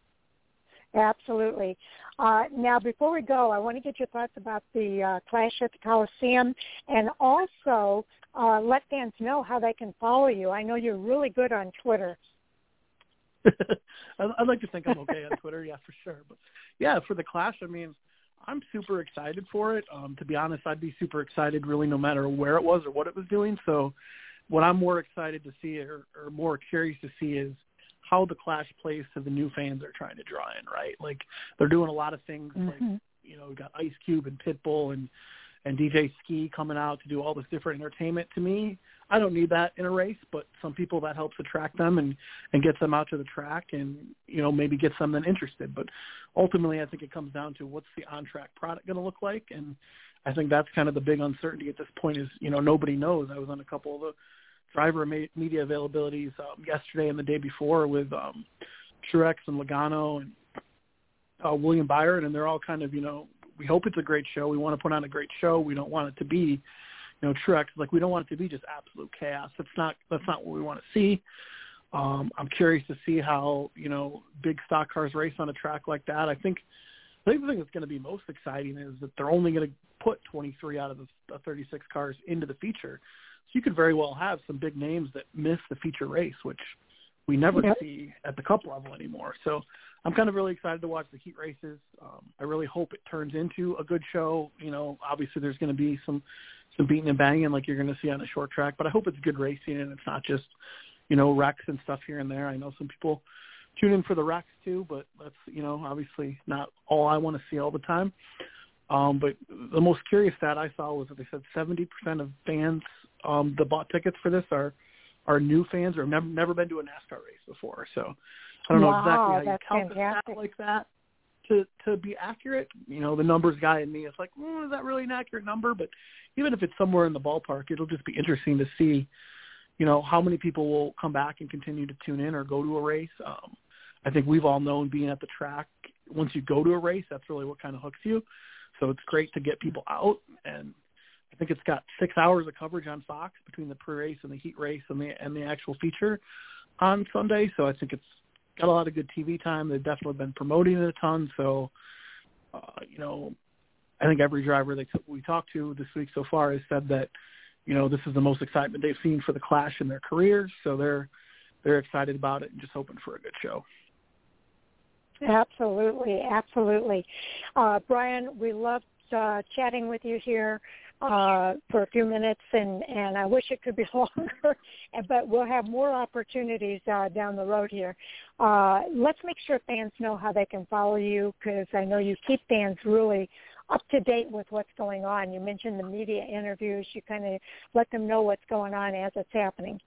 Absolutely. Uh, now, before we go, I want to get your thoughts about the uh, Clash at the Coliseum, and also uh, let fans know how they can follow you. I know you're really good on Twitter. I'd like to think I'm okay on Twitter, yeah, for sure. But yeah, for the Clash, I mean, I'm super excited for it. Um, to be honest, I'd be super excited really no matter where it was or what it was doing. So what I'm more excited to see or, or more curious to see is how the Clash plays to the new fans they're trying to draw in, right? Like they're doing a lot of things mm-hmm. like, you know, we got Ice Cube and Pitbull and, and D J Ski coming out to do all this different entertainment. To me, I don't need that in a race, but some people that helps attract them and, and gets them out to the track and, you know, maybe gets them then interested. But ultimately, I think it comes down to what's the on-track product going to look like. And I think that's kind of the big uncertainty at this point is, you know, nobody knows. I was on a couple of the driver media availabilities um, yesterday and the day before with um, Truex and Logano and uh, William Byron, and they're all kind of, you know, we hope it's a great show. We want to put on a great show. We don't want it to be, you know, Truex, like we don't want it to be just absolute chaos. That's not, that's not what we want to see. Um, I'm curious to see how, you know, big stock cars race on a track like that. I think, I think the thing that's going to be most exciting is that they're only going to put twenty-three out of the thirty-six cars into the feature. So you could very well have some big names that miss the feature race, which we never yep. see at the Cup level anymore. So I'm kind of really excited to watch the heat races. Um, I really hope it turns into a good show. You know, obviously there's going to be some, some beating and banging like you're going to see on a short track, but I hope it's good racing and it's not just, you know, wrecks and stuff here and there. I know some people tune in for the wrecks too, but that's, you know, obviously not all I want to see all the time. Um, but the most curious stat I saw was that they said seventy percent of fans um, that bought tickets for this are, are new fans or have never, never been to a NASCAR race before. So I don't know wow, exactly how you count fantastic. a stat like that to, to be accurate. You know, the numbers guy in me is like, mm, is that really an accurate number? But even if it's somewhere in the ballpark, it'll just be interesting to see, you know, how many people will come back and continue to tune in or go to a race. Um, I think we've all known being at the track, once you go to a race, that's really what kind of hooks you. So it's great to get people out. And I think it's got six hours of coverage on Fox between the pre-race and the heat race and the, and the actual feature on Sunday. So I think it's got a lot of good T V time. They've definitely been promoting it a ton. So, uh, you know, I think every driver that we talked to this week so far has said that, you know, this is the most excitement they've seen for the Clash in their careers. So they're, they're excited about it and just hoping for a good show. Absolutely, absolutely. Uh, Brian, we loved uh, chatting with you here uh, for a few minutes, and, and I wish it could be longer, but we'll have more opportunities uh, down the road here. Uh, let's make sure fans know how they can follow you, because I know you keep fans really up to date with what's going on. You mentioned the media interviews. You kind of let them know what's going on as it's happening.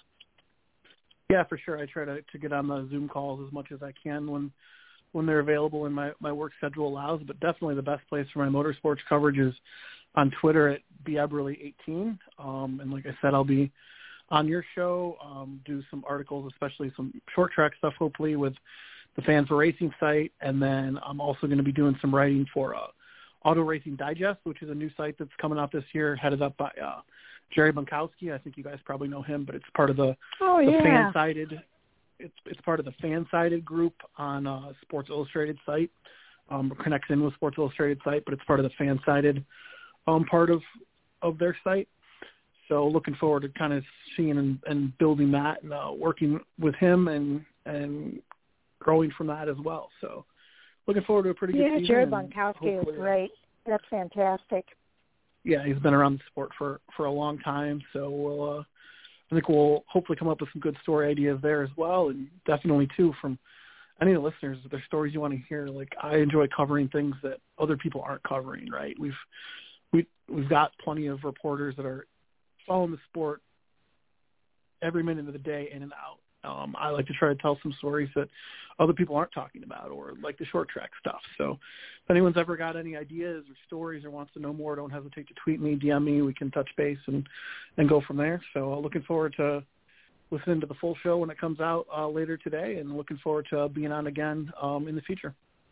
Yeah, for sure. I try to, to get on the Zoom calls as much as I can when when they're available and my, my work schedule allows, but definitely the best place for my motorsports coverage is on Twitter at B Eberly eighteen. Um, and like I said, I'll be on your show, um, do some articles, especially some short track stuff, hopefully with the Fan for Racing site. And then I'm also going to be doing some writing for uh, Auto Racing Digest, which is a new site that's coming out this year, headed up by uh, Jerry Bunkowski. I think you guys probably know him, but it's part of the, oh, the yeah. fan-sided It's it's part of the fan-sided group on uh, Sports Illustrated site. Um, it connects in with Sports Illustrated site, but it's part of the fan-sided um, part of, of their site. So looking forward to kind of seeing and, and building that and uh, working with him and and growing from that as well. So looking forward to a pretty yeah, good season. Jerry Bunkowski is great. That's fantastic. Yeah, he's been around the sport for, for a long time, so we'll uh, – I think we'll hopefully come up with some good story ideas there as well. And definitely, too, from any of the listeners, if there's stories you want to hear, like I enjoy covering things that other people aren't covering, right? We've, we, we've got plenty of reporters that are following the sport every minute of the day in and out. Um, I like to try to tell some stories that other people aren't talking about, or like the short track stuff. So if anyone's ever got any ideas or stories or wants to know more, don't hesitate to tweet me, D M me. We can touch base and, and go from there. So uh, looking forward to listening to the full show when it comes out uh, later today, and looking forward to uh, being on again um, in the future.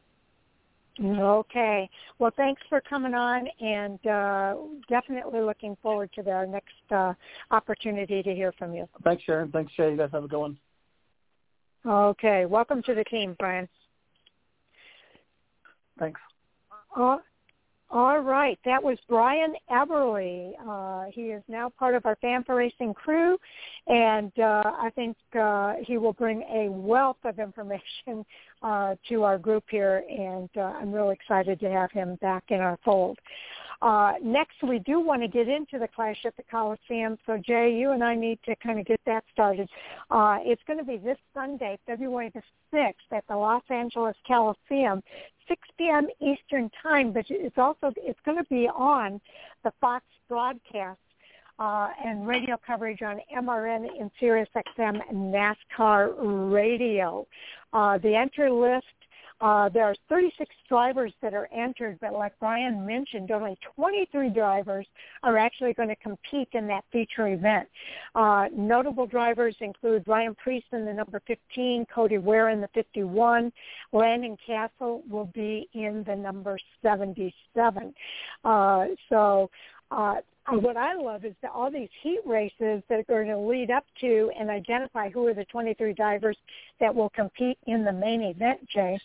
Okay. Well, thanks for coming on, and uh, definitely looking forward to the next uh, opportunity to hear from you. Thanks, Sharon. Thanks, Shay. You guys have a good one. Okay. Welcome to the team, Brian. Thanks. Uh, All right. That was Brian Eberly. Uh, he is now part of our Fan for Racing crew, and uh, I think uh, he will bring a wealth of information uh, to our group here, and uh, I'm really excited to have him back in our fold. Uh, next, we do want to get into the Clash at the Coliseum. So, Jay, you and I need to kind of get that started. Uh, it's going to be this Sunday, February the sixth, at the Los Angeles Coliseum, six p.m. Eastern Time. But it's also it's going to be on the Fox broadcast uh, and radio coverage on M R N and Sirius X M and NASCAR Radio. Uh, the entry list. Uh, there are thirty-six drivers that are entered, but like Brian mentioned, only twenty-three drivers are actually going to compete in that feature event. Uh, notable drivers include Ryan Preece in the number fifteen, Cody Ware in the fifty-one, Landon Castle will be in the number seventy-seven. Uh, so uh, what I love is that all these heat races that are going to lead up to and identify who are the twenty-three drivers that will compete in the main event, Jay.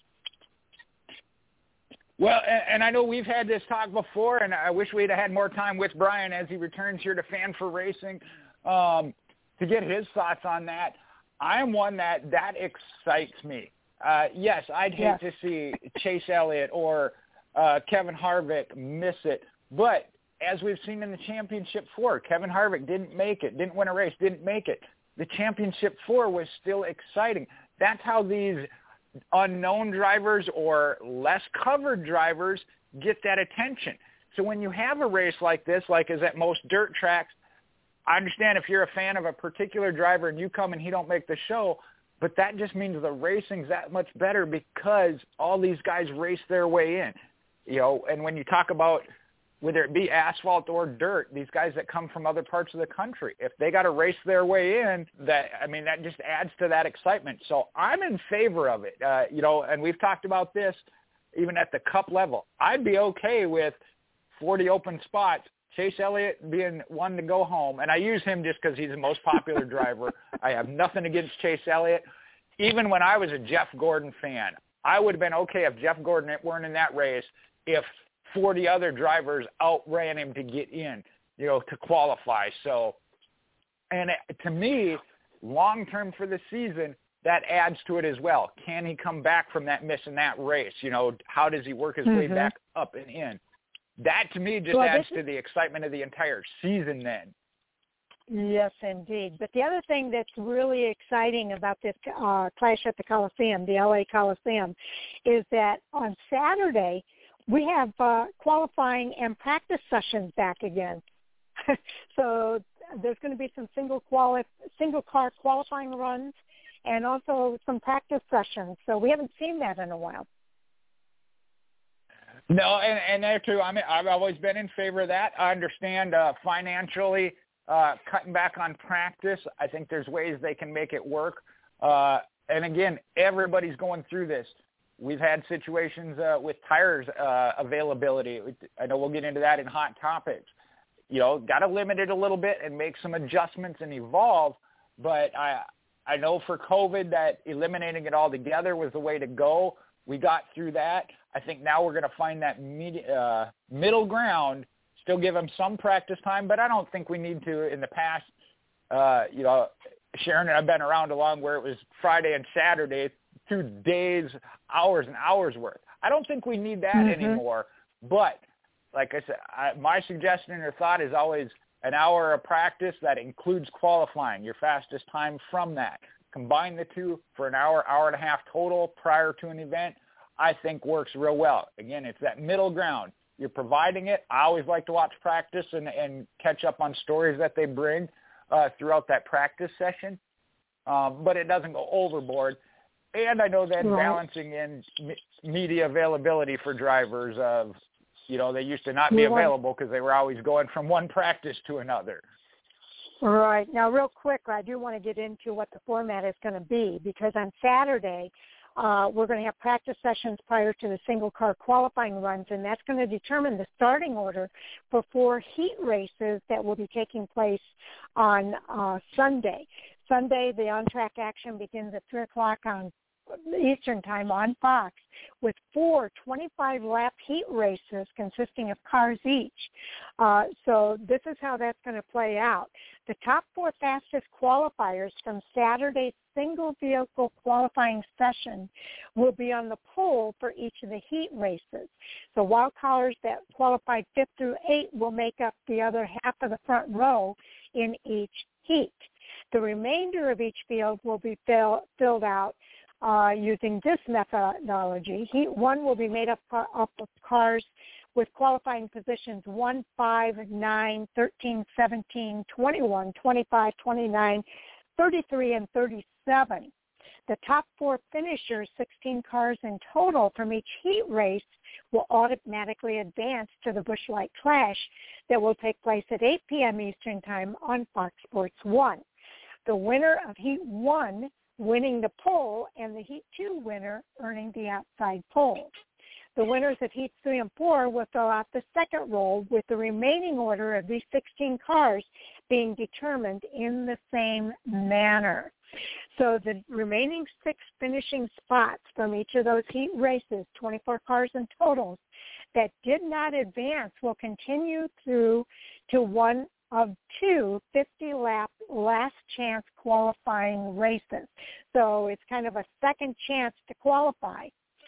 Well, and, and I know we've had this talk before, and I wish we'd have had more time with Brian as he returns here to Fan for Racing um, to get his thoughts on that. I am one that that excites me. Uh, yes, I'd hate yeah. to see Chase Elliott or uh, Kevin Harvick miss it, but as we've seen in the Championship Four, Kevin Harvick didn't make it, didn't win a race, didn't make it. The Championship Four was still exciting. That's how these unknown drivers or less covered drivers get that attention. So when you have a race like this, like is at most dirt tracks, I understand if you're a fan of a particular driver and you come and he don't make the show, but that just means the racing's that much better because all these guys race their way in. You know, and when you talk about whether it be asphalt or dirt, these guys that come from other parts of the country, if they got to race their way in, that I mean, that just adds to that excitement. So I'm in favor of it, uh, you know, and we've talked about this even at the Cup level. I'd be okay with forty open spots, Chase Elliott being one to go home, and I use him just because he's the most popular driver. I have nothing against Chase Elliott. Even when I was a Jeff Gordon fan, I would have been okay if Jeff Gordon weren't in that race if forty other drivers outran him to get in, you know, to qualify. So, and it, to me, long-term for the season, that adds to it as well. Can he come back from that miss in that race? You know, how does he work his mm-hmm. way back up and in? That, to me, just well, adds to the excitement of the entire season then. Yes, indeed. But the other thing that's really exciting about this uh, Clash at the Coliseum, the L A Coliseum, is that on Saturday, we have uh, qualifying and practice sessions back again. So there's going to be some single quali- single car qualifying runs and also some practice sessions. So we haven't seen that in a while. No, and, and there too, I mean, I've always been in favor of that. I understand uh, financially uh, cutting back on practice. I think there's ways they can make it work. Uh, and again, everybody's going through this. We've had situations uh, with tires uh, availability. I know we'll get into that in Hot Topics. You know, got to limit it a little bit and make some adjustments and evolve. But I I know for COVID that eliminating it altogether was the way to go. We got through that. I think now we're going to find that med- uh, middle ground, still give them some practice time, but I don't think we need to in the past. Uh, you know, Sharon and I've been around along where it was Friday and Saturday, two days, hours and hours worth. I don't think we need that mm-hmm. anymore. But like I said, I, my suggestion or thought is always an hour of practice that includes qualifying, your fastest time from that. Combine the two for an hour, hour and a half total prior to an event, I think works real well. Again, it's that middle ground. You're providing it. I always like to watch practice and, and catch up on stories that they bring uh, throughout that practice session, um, but it doesn't go overboard. And I know that right. balancing in me- media availability for drivers of, you know, they used to not be available because they were always going from one practice to another. Right. Now, real quick, I do want to get into what the format is going to be because on Saturday, uh, we're going to have practice sessions prior to the single car qualifying runs, and that's going to determine the starting order for four heat races that will be taking place on uh, Sunday. Sunday, the on-track action begins at three o'clock on Eastern Time on Fox, with four twenty-five lap heat races consisting of cars each. Uh, so this is how that's going to play out. The top four fastest qualifiers from Saturday's single vehicle qualifying session will be on the pole for each of the heat races. So wild cars that qualified fifth through eight will make up the other half of the front row in each heat. The remainder of each field will be fill, filled out uh, using this methodology. Heat one will be made up, up of cars with qualifying positions one, five, nine, thirteen, seventeen, twenty-one, twenty-five, twenty-nine, thirty-three, and thirty-seven. The top four finishers, sixteen cars in total from each heat race, will automatically advance to the Busch Light Clash that will take place at eight p.m. Eastern Time on Fox Sports one. The winner of Heat one winning the pole, and the Heat two winner earning the outside pole. The winners of Heats three and four will fill out the second roll, with the remaining order of these sixteen cars being determined in the same manner. So the remaining six finishing spots from each of those heat races, twenty-four cars in total, that did not advance will continue through to one of two fifty-lap last chance qualifying races. So it's kind of a second chance to qualify.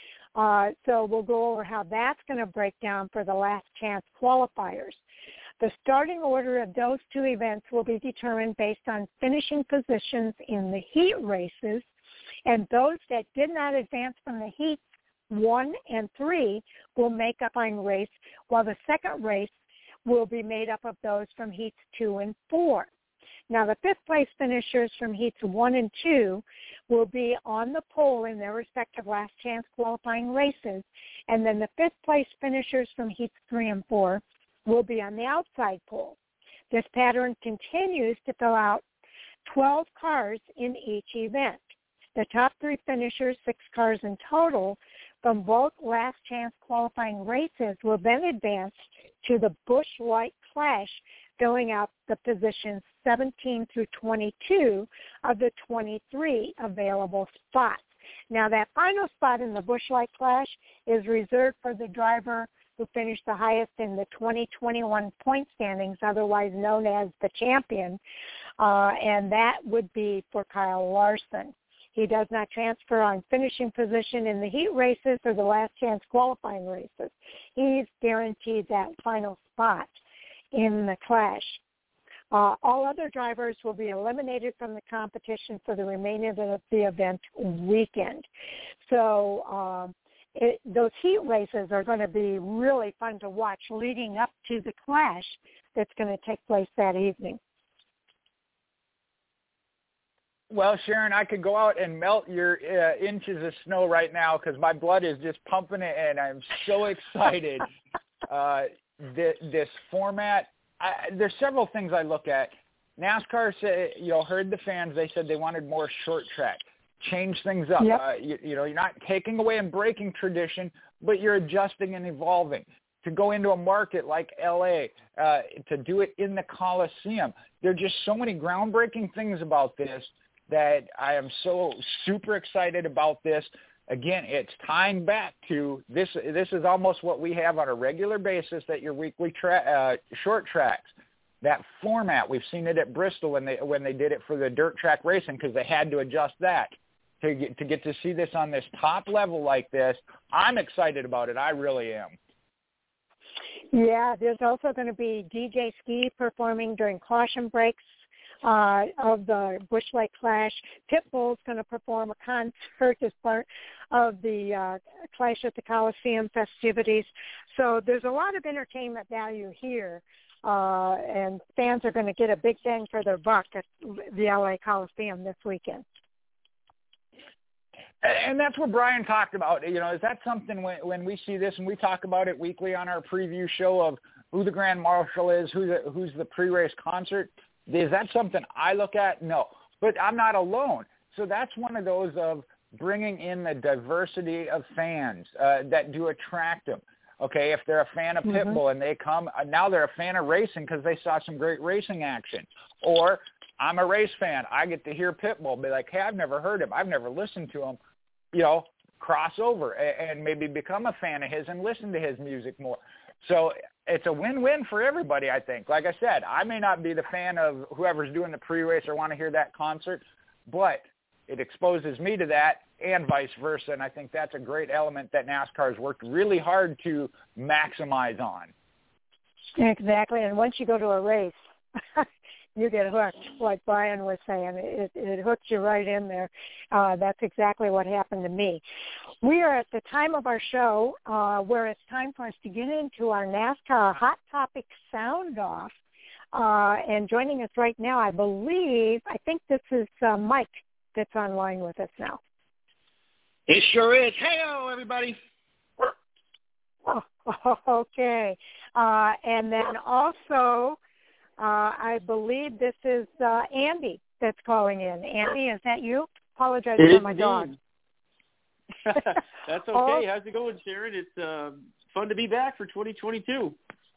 Uh, so we'll go over how that's going to break down for the last chance qualifiers. The starting order of those two events will be determined based on finishing positions in the heat races, and those that did not advance from the heats one and three will make up one race, while the second race will be made up of those from heats two and four. Now, the fifth place finishers from heats one and two will be on the pole in their respective last chance qualifying races, and then the fifth place finishers from heats three and four will be on the outside pole. This pattern continues to fill out twelve cars in each event. The top three finishers, six cars in total, from both last chance qualifying races will then advance to the Busch Light Clash, filling out the positions seventeen through twenty-two of the twenty-three available spots. Now, that final spot in the Busch Light Clash is reserved for the driver who finished the highest in the twenty twenty-one point standings, otherwise known as the champion, uh, and that would be for Kyle Larson. He does not transfer on finishing position in the heat races or the last chance qualifying races. He's guaranteed that final spot in the Clash. Uh, all other drivers will be eliminated from the competition for the remainder of the event weekend. So um, it, those heat races are going to be really fun to watch leading up to the Clash that's going to take place that evening. Well, Sharon, I could go out and melt your uh, inches of snow right now because my blood is just pumping it, and I'm so excited. uh, th- this format, I, there's several things I look at. NASCAR, say, you know, heard the fans. They said they wanted more short track. Change things up. Yep. Uh, you, you know, you're not taking away and breaking tradition, but you're adjusting and evolving. To go into a market like L A, uh, to do it in the Coliseum, there are just so many groundbreaking things about this that I am so super excited about this. Again, it's tying back to this. This is almost what we have on a regular basis at your weekly tra- uh, short tracks. That format, we've seen it at Bristol when they when they did it for the dirt track racing because they had to adjust that to get, to get to see this on this top level like this. I'm excited about it. I really am. Yeah, there's also going to be D J Ski performing during caution breaks uh, of the Busch Light Clash. Pitbull's going to perform a concert as part of the uh, Clash at the Coliseum festivities. So there's a lot of entertainment value here, uh, and fans are going to get a big bang for their buck at the L A Coliseum this weekend. And that's what Brian talked about. You know, is that something when, when we see this and we talk about it weekly on our preview show of who the Grand Marshal is, who the, who's the pre-race concert, is that something I look at? No. But I'm not alone. So that's one of those of bringing in the diversity of fans uh, that do attract them. Okay, if they're a fan of mm-hmm. Pitbull and they come, uh, now they're a fan of racing because they saw some great racing action. Or I'm a race fan. I get to hear Pitbull be like, hey, I've never heard him. I've never listened to him. you know, cross over and, and maybe become a fan of his and listen to his music more. So it's a win-win for everybody, I think. Like I said, I may not be the fan of whoever's doing the pre-race or want to hear that concert, but it exposes me to that and vice versa, and I think that's a great element that NASCAR has worked really hard to maximize on. Exactly, and once you go to a race, you get hooked, like Brian was saying. It, it hooks you right in there. Uh, that's exactly what happened to me. We are at the time of our show uh, where it's time for us to get into our NASCAR Hot Topic Sound Off. Uh, and joining us right now, I believe, I think this is uh, Mike that's online with us now. It sure is. Hey-o, everybody. Oh, okay. Uh, and then also, uh, I believe this is uh, Andy that's calling in. Andy, is that you? Apologize it for is my indeed. dog. That's okay. Oh. How's it going, Sharon? It's uh, fun to be back for twenty twenty-two.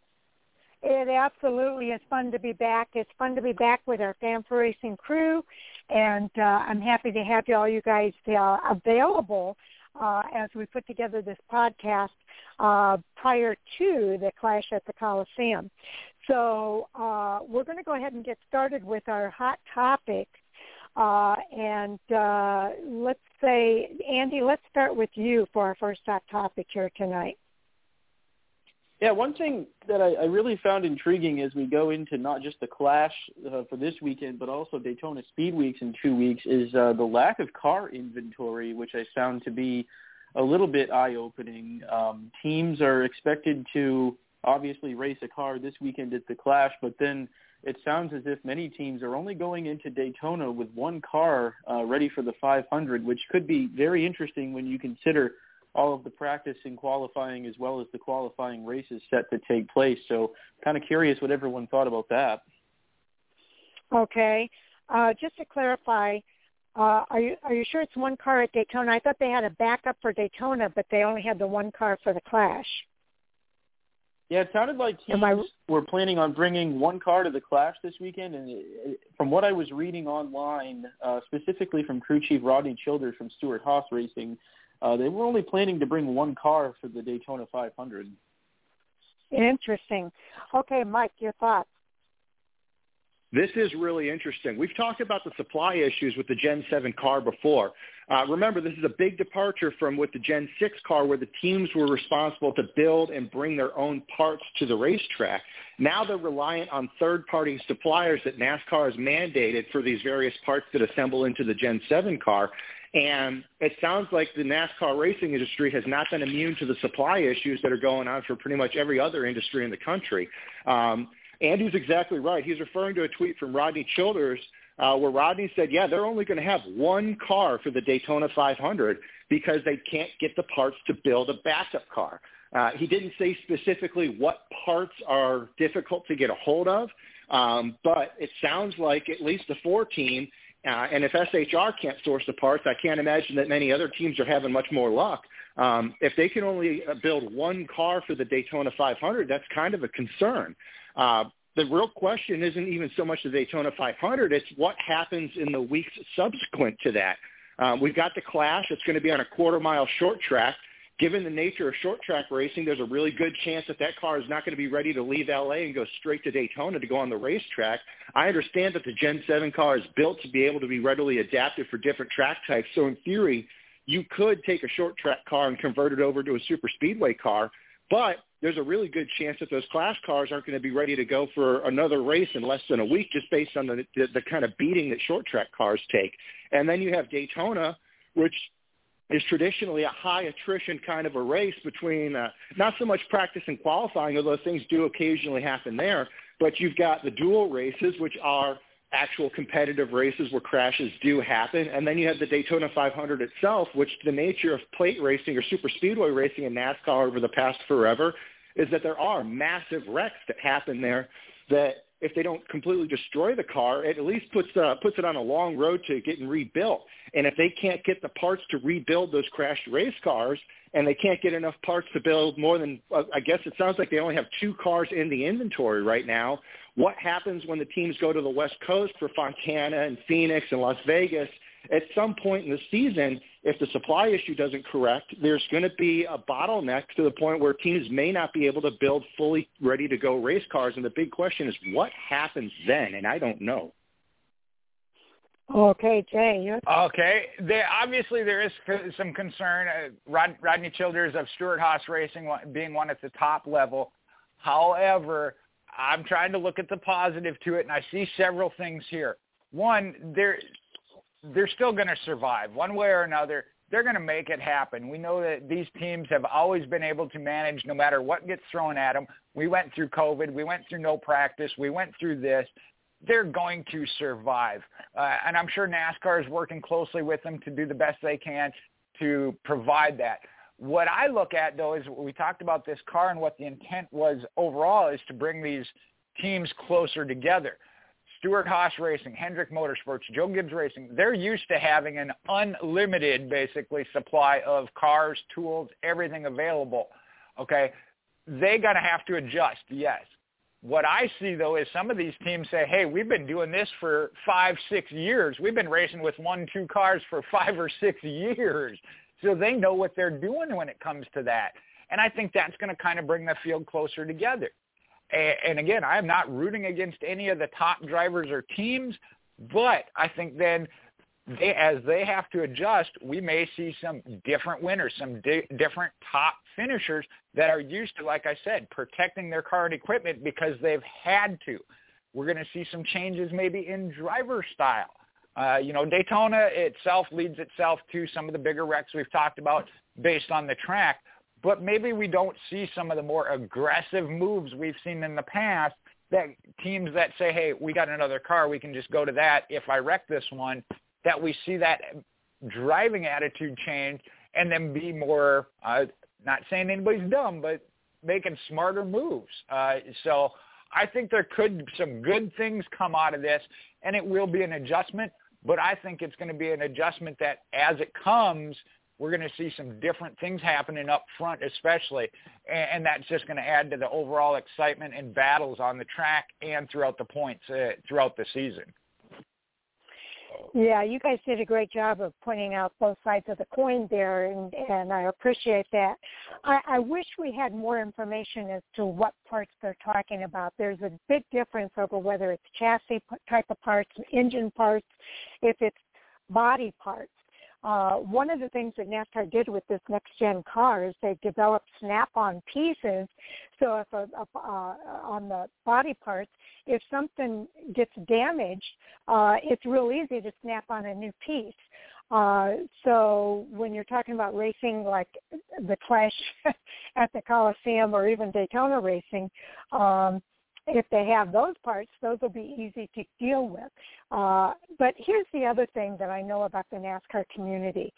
It absolutely is fun to be back. It's fun to be back with our Fan for Racing crew, and uh, I'm happy to have you all you guys uh, available uh, as we put together this podcast uh, prior to the Clash at the Coliseum. So uh, we're going to go ahead and get started with our hot topic. Uh, and uh, let's say, Andy, let's start with you for our first hot topic here tonight. Yeah, one thing that I, I really found intriguing as we go into not just the Clash uh, for this weekend, but also Daytona Speed Weeks in two weeks, is uh, the lack of car inventory, which I found to be a little bit eye-opening. Um, teams are expected to obviously race a car this weekend at the Clash, but then it sounds as if many teams are only going into Daytona with one car uh, ready for the five hundred, which could be very interesting when you consider all of the practice and qualifying as well as the qualifying races set to take place. So kind of curious what everyone thought about that. Okay. Uh, just to clarify, uh, are you are you sure it's one car at Daytona? I thought they had a backup for Daytona, but they only had the one car for the Clash. Yeah, it sounded like teams I... were planning on bringing one car to the Clash this weekend, and it, it, from what I was reading online, uh, specifically from crew chief Rodney Childers from Stewart-Haas Racing, uh, they were only planning to bring one car for the Daytona five hundred. Interesting. Okay, Mike, your thoughts? This is really interesting. We've talked about the supply issues with the Gen seven car before. Uh, remember, this is a big departure from with the Gen six car where the teams were responsible to build and bring their own parts to the racetrack. Now they're reliant on third-party suppliers that NASCAR has mandated for these various parts that assemble into the Gen seven car. And it sounds like the NASCAR racing industry has not been immune to the supply issues that are going on for pretty much every other industry in the country. Um, Andy's exactly right. He's referring to a tweet from Rodney Childers uh, where Rodney said, yeah, they're only going to have one car for the Daytona five hundred because they can't get the parts to build a backup car. Uh, he didn't say specifically what parts are difficult to get a hold of, um, but it sounds like at least the four team, uh, and if S H R can't source the parts, I can't imagine that many other teams are having much more luck. Um, if they can only build one car for the Daytona five hundred, that's kind of a concern. Uh, the real question isn't even so much the Daytona five hundred, it's what happens in the weeks subsequent to that. Um, we've got the Clash. It's going to be on a quarter-mile short track. Given the nature of short track racing, there's a really good chance that that car is not going to be ready to leave L A and go straight to Daytona to go on the racetrack. I understand that the Gen seven car is built to be able to be readily adapted for different track types. So in theory, you could take a short track car and convert it over to a super speedway car, but there's a really good chance that those Clash cars aren't going to be ready to go for another race in less than a week just based on the, the, the kind of beating that short track cars take. And then you have Daytona, which is traditionally a high attrition kind of a race between uh, not so much practice and qualifying, although things do occasionally happen there, but you've got the dual races, which are actual competitive races where crashes do happen. And then you have the Daytona five hundred itself, which the nature of plate racing or super speedway racing in NASCAR over the past forever is that there are massive wrecks that happen there that if they don't completely destroy the car, it at least puts uh, puts it on a long road to getting rebuilt. And if they can't get the parts to rebuild those crashed race cars, and they can't get enough parts to build more than, uh, I guess it sounds like they only have two cars in the inventory right now, what happens when the teams go to the West Coast for Fontana and Phoenix and Las Vegas? At some point in the season, if the supply issue doesn't correct, there's going to be a bottleneck to the point where teams may not be able to build fully ready-to-go race cars. And the big question is, what happens then? And I don't know. Okay, Jay. You're... Okay. There, obviously, there is some concern. Uh, Rod, Rodney Childers of Stewart-Haas Racing being one at the top level. However, I'm trying to look at the positive to it, and I see several things here. One, they're, they're still going to survive. One way or another, they're going to make it happen. We know that these teams have always been able to manage no matter what gets thrown at them. We went through COVID. We went through no practice. We went through this. They're going to survive. Uh, and I'm sure NASCAR is working closely with them to do the best they can to provide that. What I look at, though, is we talked about this car and what the intent was overall is to bring these teams closer together. Stewart-Haas Racing, Hendrick Motorsports, Joe Gibbs Racing, they're used to having an unlimited, basically, supply of cars, tools, everything available. Okay? They got to have to adjust, yes. What I see, though, is some of these teams say, hey, we've been doing this for five, six years. We've been racing with one, two cars for five or six years. So they know what they're doing when it comes to that. And I think that's going to kind of bring the field closer together. And, and again, I'm not rooting against any of the top drivers or teams, but I think then they, as they have to adjust, we may see some different winners, some di- different top finishers that are used to, like I said, protecting their car and equipment because they've had to. We're going to see some changes maybe in driver style. Uh, you know, Daytona itself leads itself to some of the bigger wrecks we've talked about based on the track, but maybe we don't see some of the more aggressive moves we've seen in the past that teams that say, hey, we got another car, we can just go to that if I wreck this one, that we see that driving attitude change and then be more, uh, not saying anybody's dumb, but making smarter moves. Uh, so I think there could some good things come out of this, and it will be an adjustment. But I think it's going to be an adjustment that as it comes, we're going to see some different things happening up front especially, and, and that's just going to add to the overall excitement and battles on the track and throughout the points uh, throughout the season. Yeah, you guys did a great job of pointing out both sides of the coin there, and, and I appreciate that. I, I wish we had more information as to what parts they're talking about. There's a big difference over whether it's chassis type of parts, engine parts, if it's body parts. Uh, one of the things that NASCAR did with this next-gen car is they developed snap-on pieces. So if a, a, uh, on the body parts, if something gets damaged, uh, it's real easy to snap on a new piece. Uh, so when you're talking about racing like the Clash at the Coliseum or even Daytona racing, um, if they have those parts, those will be easy to deal with. Uh, but here's the other thing that I know about the NASCAR community.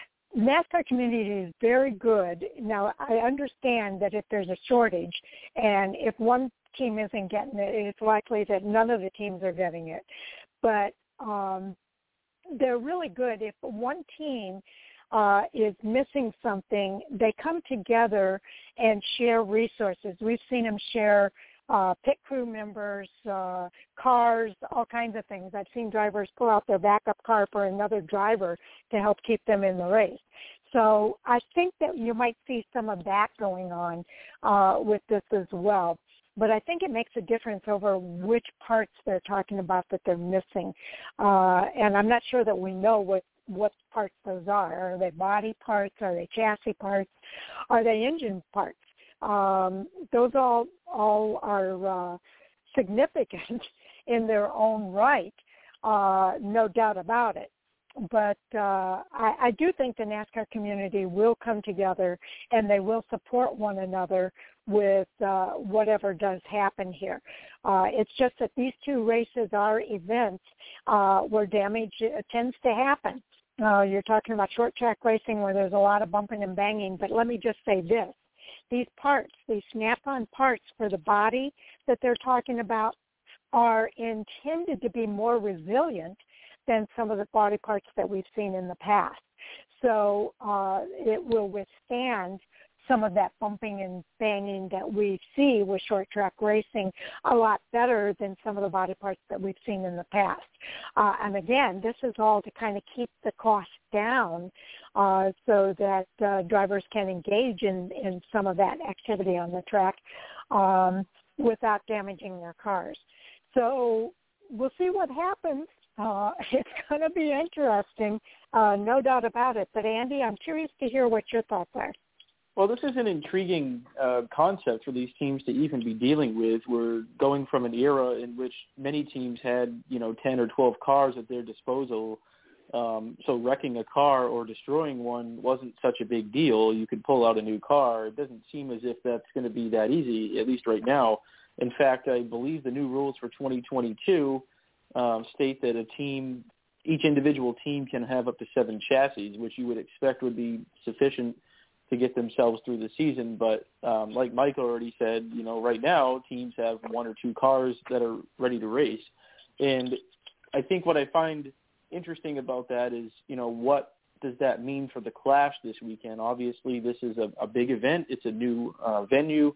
NASCAR community is very good. Now, I understand that if there's a shortage and if one team isn't getting it, it's likely that none of the teams are getting it. But um, they're really good. If one team uh, is missing something, they come together and share resources. We've seen them share Uh, pit crew members, uh, cars, all kinds of things. I've seen drivers pull out their backup car for another driver to help keep them in the race. So I think that you might see some of that going on uh, with this as well. But I think it makes a difference over which parts they're talking about that they're missing. Uh, and I'm not sure that we know what, what parts those are. Are they body parts? Are they chassis parts? Are they engine parts? Um, those all all are uh, significant in their own right, uh, no doubt about it. But uh, I, I do think the NASCAR community will come together and they will support one another with uh, whatever does happen here. Uh, it's just that these two races are events uh, where damage tends to happen. Uh, you're talking about short track racing where there's a lot of bumping and banging, but let me just say this. These parts, these snap-on parts for the body that they're talking about are intended to be more resilient than some of the body parts that we've seen in the past. So uh, it will withstand some of that bumping and banging that we see with short track racing a lot better than some of the body parts that we've seen in the past. Uh, and again, this is all to kind of keep the cost down uh, so that uh, drivers can engage in, in some of that activity on the track um, without damaging their cars. So we'll see what happens. Uh, it's going to be interesting, uh, no doubt about it. But, Andy, I'm curious to hear what your thoughts are. Well, this is an intriguing uh, concept for these teams to even be dealing with. We're going from an era in which many teams had, you know, ten or twelve cars at their disposal. Um, so wrecking a car or destroying one wasn't such a big deal. You could pull out a new car. It doesn't seem as if that's going to be that easy, at least right now. In fact, I believe the new rules for twenty twenty-two um, state that a team, each individual team can have up to seven chassis, which you would expect would be sufficient to get themselves through the season. But um, like Mike already said, you know, right now teams have one or two cars that are ready to race. And I think what I find interesting about that is, you know, what does that mean for the Clash this weekend? Obviously, this is a, a big event. It's a new uh, venue.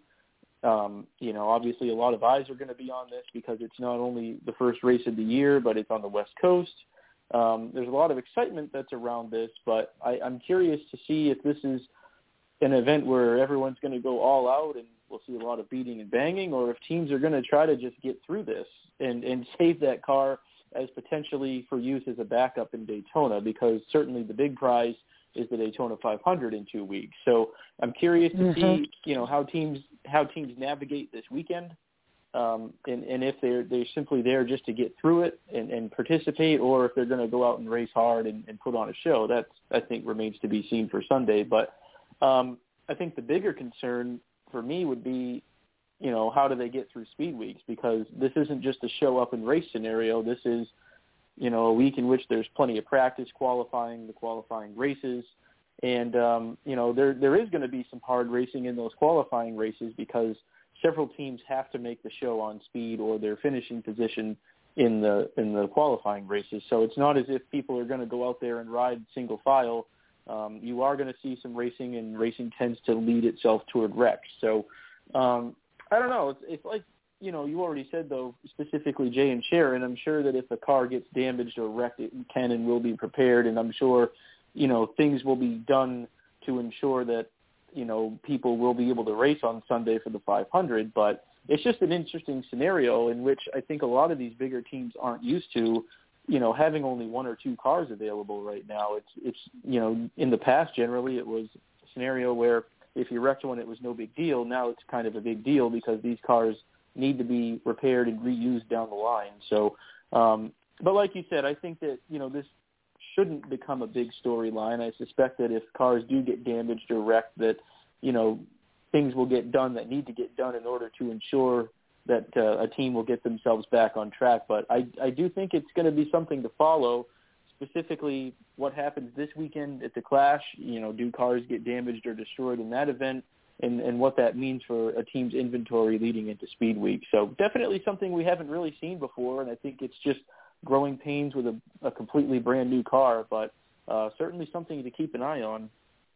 Um, you know, obviously a lot of eyes are going to be on this because it's not only the first race of the year, but it's on the West Coast. Um, there's a lot of excitement that's around this, but I, I'm curious to see if this is an event where everyone's going to go all out and we'll see a lot of beating and banging, or if teams are going to try to just get through this and, and save that car as potentially for use as a backup in Daytona, because certainly the big prize is the Daytona five hundred in two weeks. So I'm curious to mm-hmm. see, you know, how teams how teams navigate this weekend, um, and, and if they're they're simply there just to get through it and, and participate, or if they're going to go out and race hard and, and put on a show. That's, I think, remains to be seen for Sunday. But um, I think the bigger concern for me would be, you know, how do they get through speed weeks? Because this isn't just a show up and race scenario. This is, you know, a week in which there's plenty of practice, qualifying, the qualifying races. And, um, you know, there there is going to be some hard racing in those qualifying races because several teams have to make the show on speed or their finishing position in the in the qualifying races. So it's not as if people are going to go out there and ride single file. Um, you are going to see some racing, and racing tends to lead itself toward wrecks. So um, I don't know. It's, it's like, you know, you already said, though, specifically Jay and Sharon, I'm sure that if a car gets damaged or wrecked, it can and will be prepared. And I'm sure, you know, things will be done to ensure that, you know, people will be able to race on Sunday for the five hundred. But it's just an interesting scenario in which I think a lot of these bigger teams aren't used to, you know, having only one or two cars available right now. It's, it's, you know, in the past, generally it was a scenario where if you wrecked one, it was no big deal. Now it's kind of a big deal because these cars need to be repaired and reused down the line. So, um, but like you said, I think that, you know, this shouldn't become a big storyline. I suspect that if cars do get damaged or wrecked, that, you know, things will get done that need to get done in order to ensure that uh, a team will get themselves back on track. But I, I do think it's going to be something to follow, specifically what happens this weekend at the Clash. You know, do cars get damaged or destroyed in that event, and, and what that means for a team's inventory leading into Speed Week. So definitely something we haven't really seen before, and I think it's just growing pains with a, a completely brand new car, but uh, certainly something to keep an eye on.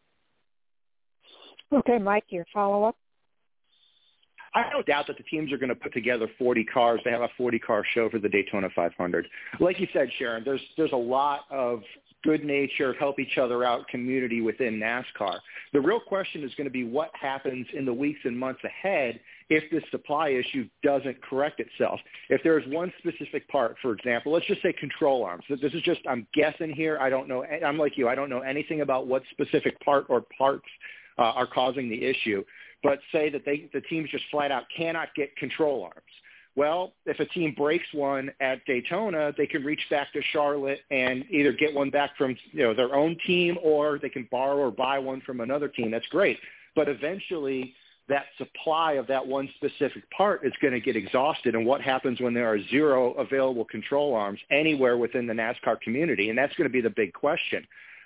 Okay, Mike, your follow-up? I have no doubt that the teams are going to put together forty cars. They have a forty-car show for the Daytona five hundred. Like you said, Sharon, there's there's a lot of good-natured, help each other out community within NASCAR. The real question is going to be what happens in the weeks and months ahead if this supply issue doesn't correct itself. If there is one specific part, for example, let's just say control arms. This is just, I'm guessing here. I don't know. I'm like you. I don't know anything about what specific part or parts uh, are causing the issue. But say that they, the teams just flat out cannot get control arms. Well, if a team breaks one at Daytona, they can reach back to Charlotte and either get one back from, you know, their own team, or they can borrow or buy one from another team. That's great. But eventually that supply of that one specific part is going to get exhausted. And what happens when there are zero available control arms anywhere within the NASCAR community? And that's going to be the big question.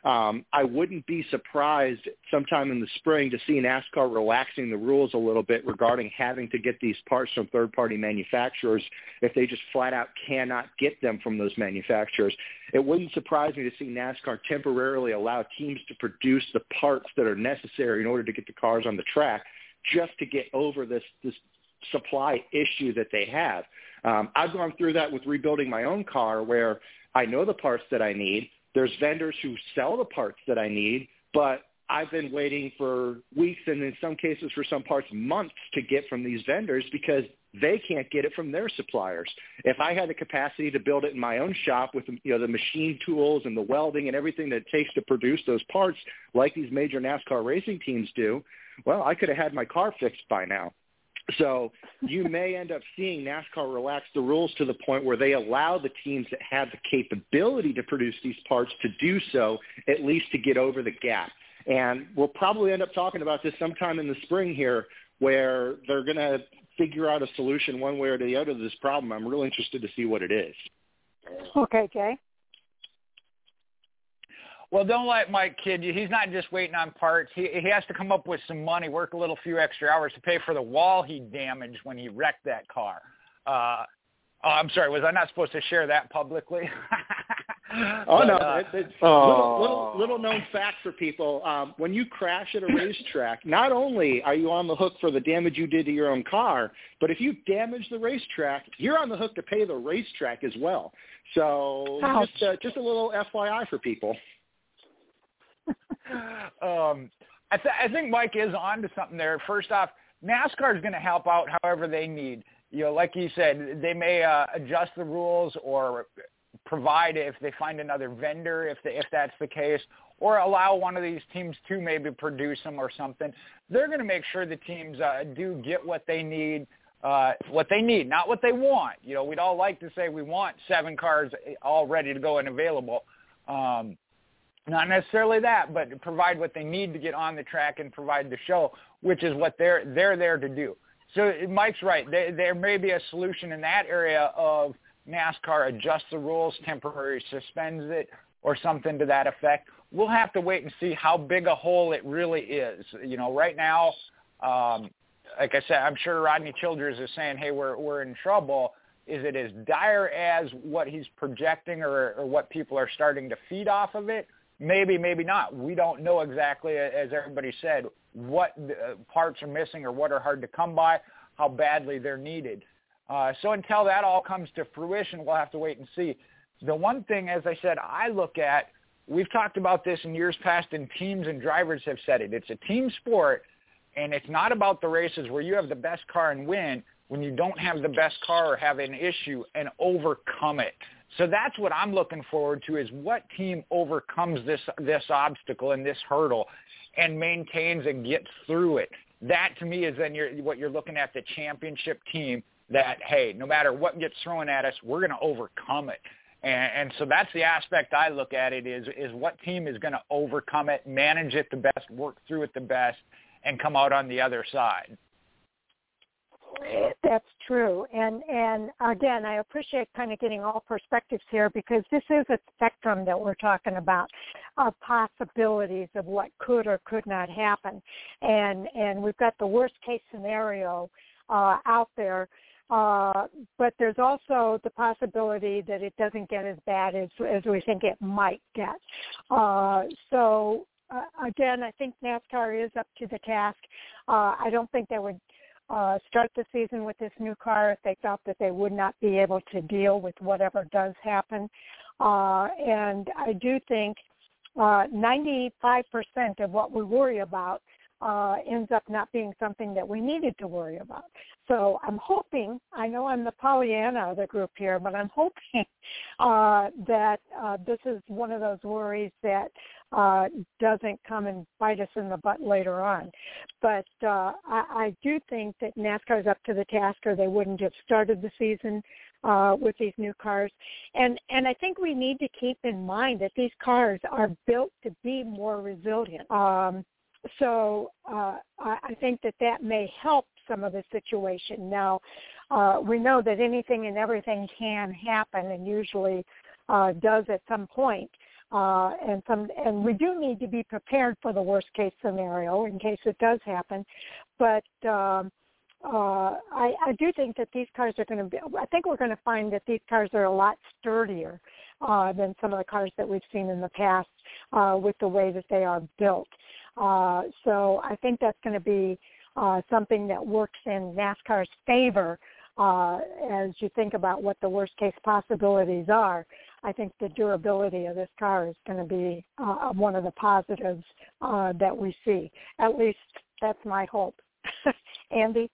Um, I wouldn't be surprised sometime in the spring to see NASCAR relaxing the rules a little bit regarding having to get these parts from third-party manufacturers if they just flat out cannot get them from those manufacturers. It wouldn't surprise me to see NASCAR temporarily allow teams to produce the parts that are necessary in order to get the cars on the track just to get over this, this supply issue that they have. Um, I've gone through that with rebuilding my own car where I know the parts that I need. There's vendors who sell the parts that I need, but I've been waiting for weeks and in some cases for some parts months to get from these vendors because they can't get it from their suppliers. If I had the capacity to build it in my own shop with you know the machine tools and the welding and everything that it takes to produce those parts like these major NASCAR racing teams do, well, I could have had my car fixed by now. So you may end up seeing NASCAR relax the rules to the point where they allow the teams that have the capability to produce these parts to do so, at least to get over the gap. And we'll probably end up talking about this sometime in the spring here where they're going to figure out a solution one way or the other to this problem. I'm really interested to see what it is. Okay, Jay. Well, don't let Mike kid you. He's not just waiting on parts. He he has to come up with some money, work a little few extra hours to pay for the wall he damaged when he wrecked that car. Uh, oh, I'm sorry. Was I not supposed to share that publicly? oh, but, no. Uh, it, it's little, little, little known fact for people. Um, when you crash at a racetrack, not only are you on the hook for the damage you did to your own car, but if you damage the racetrack, you're on the hook to pay the racetrack as well. So Ouch. just uh, just a little F Y I for people. um, I, th- I think Mike is on to something there. First off, NASCAR is going to help out however they need. You know, like you said, they may uh, adjust the rules or provide if they find another vendor, if they, if that's the case, or allow one of these teams to maybe produce them or something. They're going to make sure the teams uh, do get what they need, uh, what they need, not what they want. You know, we'd all like to say we want seven cars all ready to go and available. Um, Not necessarily that, but provide what they need to get on the track and provide the show, which is what they're they're there to do. So Mike's right. There, there may be a solution in that area of NASCAR adjusts the rules, temporarily suspends it, or something to that effect. We'll have to wait and see how big a hole it really is. You know, right now, um, like I said, I'm sure Rodney Childers is saying, hey, we're we're in trouble. Is it as dire as what he's projecting or, or what people are starting to feed off of it? Maybe, maybe not. We don't know exactly, as everybody said, what uh, parts are missing or what are hard to come by, how badly they're needed. Uh, so until that all comes to fruition, we'll have to wait and see. The one thing, as I said, I look at, we've talked about this in years past, and teams and drivers have said it. It's a team sport, and it's not about the races where you have the best car and win when you don't have the best car or have an issue and overcome it. So that's what I'm looking forward to is what team overcomes this this obstacle and this hurdle and maintains and gets through it. That, to me, is then you're, what you're looking at, the championship team that, hey, no matter what gets thrown at us, we're going to overcome it. And, and so that's the aspect I look at it is, is what team is going to overcome it, manage it the best, work through it the best, and come out on the other side. That's true. And, and again, I appreciate kind of getting all perspectives here because this is a spectrum that we're talking about of possibilities of what could or could not happen. And, and we've got the worst case scenario uh, out there. Uh, but there's also the possibility that it doesn't get as bad as, as we think it might get. Uh, so, uh, again, I think NASCAR is up to the task. Uh, I don't think they would Uh, start the season with this new car if they felt that they would not be able to deal with whatever does happen. Uh, and I do think uh, ninety-five percent of what we worry about uh, ends up not being something that we needed to worry about. So I'm hoping, I know I'm the Pollyanna of the group here, but I'm hoping uh, that uh, this is one of those worries that uh, doesn't come and bite us in the butt later on. But uh, I, I do think that NASCAR is up to the task or they wouldn't have started the season uh, with these new cars. And, and I think we need to keep in mind that these cars are built to be more resilient. Um, so uh, I, I think that that may help some of the situation. Now, uh, we know that anything and everything can happen and usually uh, does at some point. uh, and some, and we do need to be prepared for the worst case scenario in case it does happen. But um, uh, I, I do think that these cars are going to be. I think we're going to find that these cars are a lot sturdier uh, than some of the cars that we've seen in the past uh, with the way that they are built. Uh, so I think that's going to be uh, something that works in NASCAR's favor uh, as you think about what the worst case possibilities are. I think the durability of this car is going to be uh, one of the positives uh, that we see. At least that's my hope. Andy?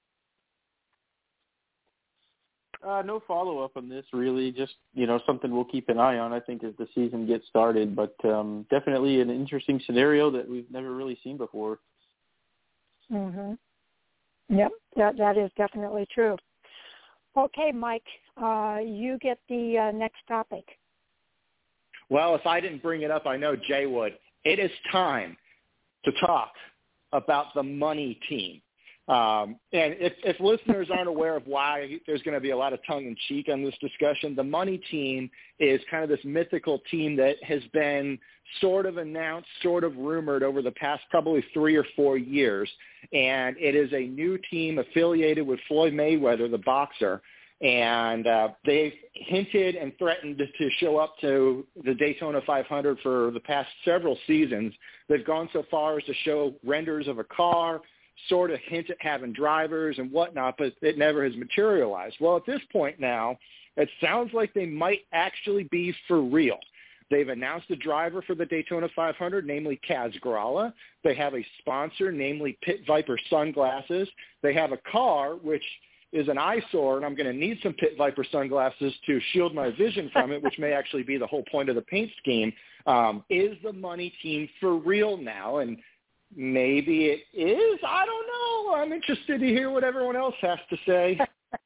Uh, no follow-up on this, really. Just, you know, something we'll keep an eye on, I think, as the season gets started. But um, definitely an interesting scenario that we've never really seen before. Mm-hmm. Yep, that, that is definitely true. Okay, Mike, uh, you get the uh, next topic. Well, if I didn't bring it up, I know Jay would. It is time to talk about the money team. Um, and if, if listeners aren't aware of why there's going to be a lot of tongue-in-cheek on this discussion, the money team is kind of this mythical team that has been sort of announced, sort of rumored over the past probably three or four years. And it is a new team affiliated with Floyd Mayweather, the boxer. And uh, they've hinted and threatened to show up to the Daytona five hundred for the past several seasons. They've gone so far as to show renders of a car, sort of hint at having drivers and whatnot, but it never has materialized. Well, at this point now, it sounds like they might actually be for real. They've announced a driver for the Daytona five hundred, namely Kaz Grala. They have a sponsor, namely Pit Viper Sunglasses. They have a car, which is an eyesore, and I'm going to need some Pit Viper sunglasses to shield my vision from it, which may actually be the whole point of the paint scheme. Um, is the money team for real now? And maybe it is. I don't know. I'm interested to hear what everyone else has to say.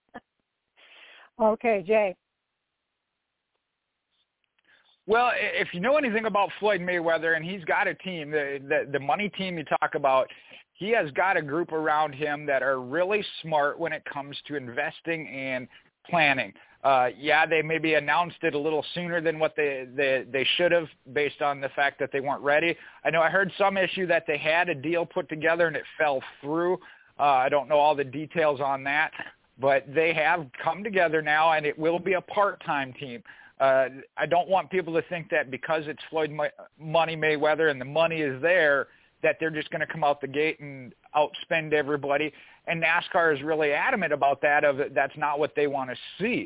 Okay, Jay. Well, if you know anything about Floyd Mayweather, and he's got a team, the, the, the money team you talk about, he has got a group around him that are really smart when it comes to investing and planning. Uh, yeah, they maybe announced it a little sooner than what they, they, they should have based on the fact that they weren't ready. I know I heard some issue that they had a deal put together and it fell through. Uh, I don't know all the details on that, but they have come together now, and it will be a part-time team. Uh, I don't want people to think that because it's Floyd May- Money Mayweather and the money is there, that they're just going to come out the gate and outspend everybody. And NASCAR is really adamant about that, of that's not what they want to see.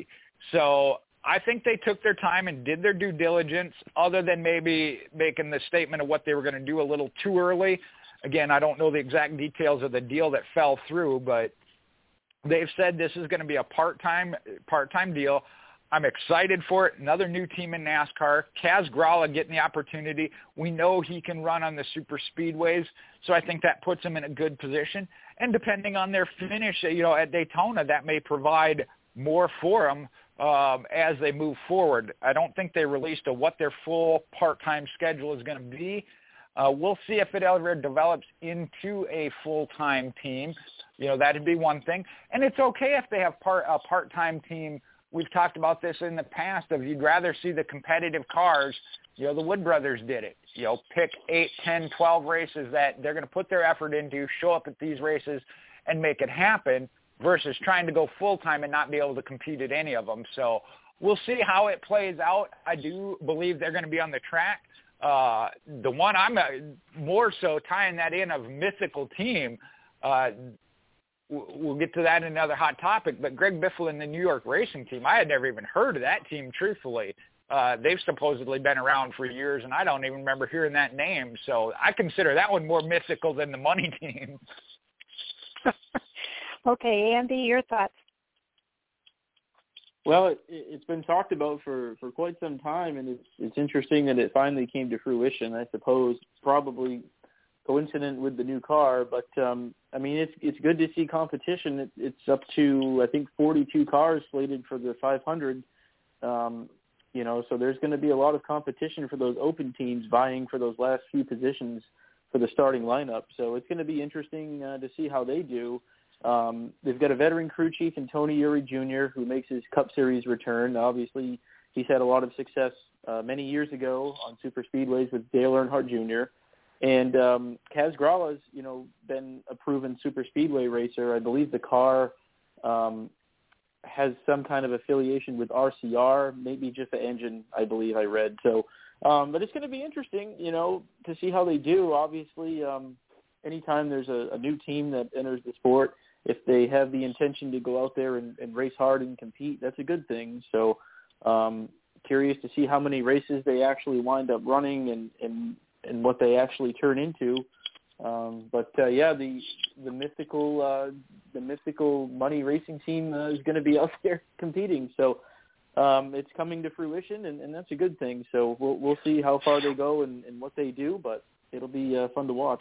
So I think they took their time and did their due diligence, other than maybe making the statement of what they were going to do a little too early. Again, I don't know the exact details of the deal that fell through, but they've said this is going to be a part-time part-time deal. I'm excited for it. Another new team in NASCAR. Kaz Grala getting the opportunity. We know he can run on the super speedways, so I think that puts him in a good position. And depending on their finish, you know, at Daytona, that may provide more for them um, as they move forward. I don't think they released a, what their full part-time schedule is going to be. Uh, we'll see if it ever develops into a full-time team. You know, that'd be one thing. And it's okay if they have part, a part-time team. We've talked about this in the past, of you'd rather see the competitive cars. You know, the Wood brothers did it. You know, pick eight, ten, twelve races that they're going to put their effort into, show up at these races and make it happen, versus trying to go full-time and not be able to compete at any of them. So we'll see how it plays out. I do believe they're going to be on the track. Uh, the one I'm uh, more so tying that in of mythical team, uh, we'll get to that in another hot topic, but Greg Biffle and the New York Racing Team, I had never even heard of that team, truthfully. Uh, they've supposedly been around for years, and I don't even remember hearing that name. So I consider that one more mythical than the money team. Okay, Andy, your thoughts? Well, it, it's been talked about for, for quite some time, and it's it's interesting that it finally came to fruition. I suppose probably coincident with the new car, but um, I mean it's it's good to see competition. It, it's up to I think forty-two cars slated for the five hundred. Um, you know, so there's going to be a lot of competition for those open teams vying for those last few positions for the starting lineup. So it's going to be interesting uh, to see how they do. Um, they've got a veteran crew chief in Tony Eury Junior, who makes his Cup Series return. Obviously, He's had a lot of success uh, many years ago on super speedways with Dale Earnhardt Junior And um, Kaz Grala's, you know, been a proven super speedway racer. I believe the car um, has some kind of affiliation with R C R, maybe just the engine, I believe I read. So, um, but it's going to be interesting, you know, to see how they do. Obviously, um, anytime there's a, a new team that enters the sport, if they have the intention to go out there and, and race hard and compete, that's a good thing. So, um, curious to see how many races they actually wind up running and, and, and what they actually turn into. Um, but uh, yeah, the the mythical uh, the mythical money racing team uh, is going to be out there competing. So um, it's coming to fruition, and, and that's a good thing. So we'll we'll see how far they go and, and what they do, but it'll be uh, fun to watch.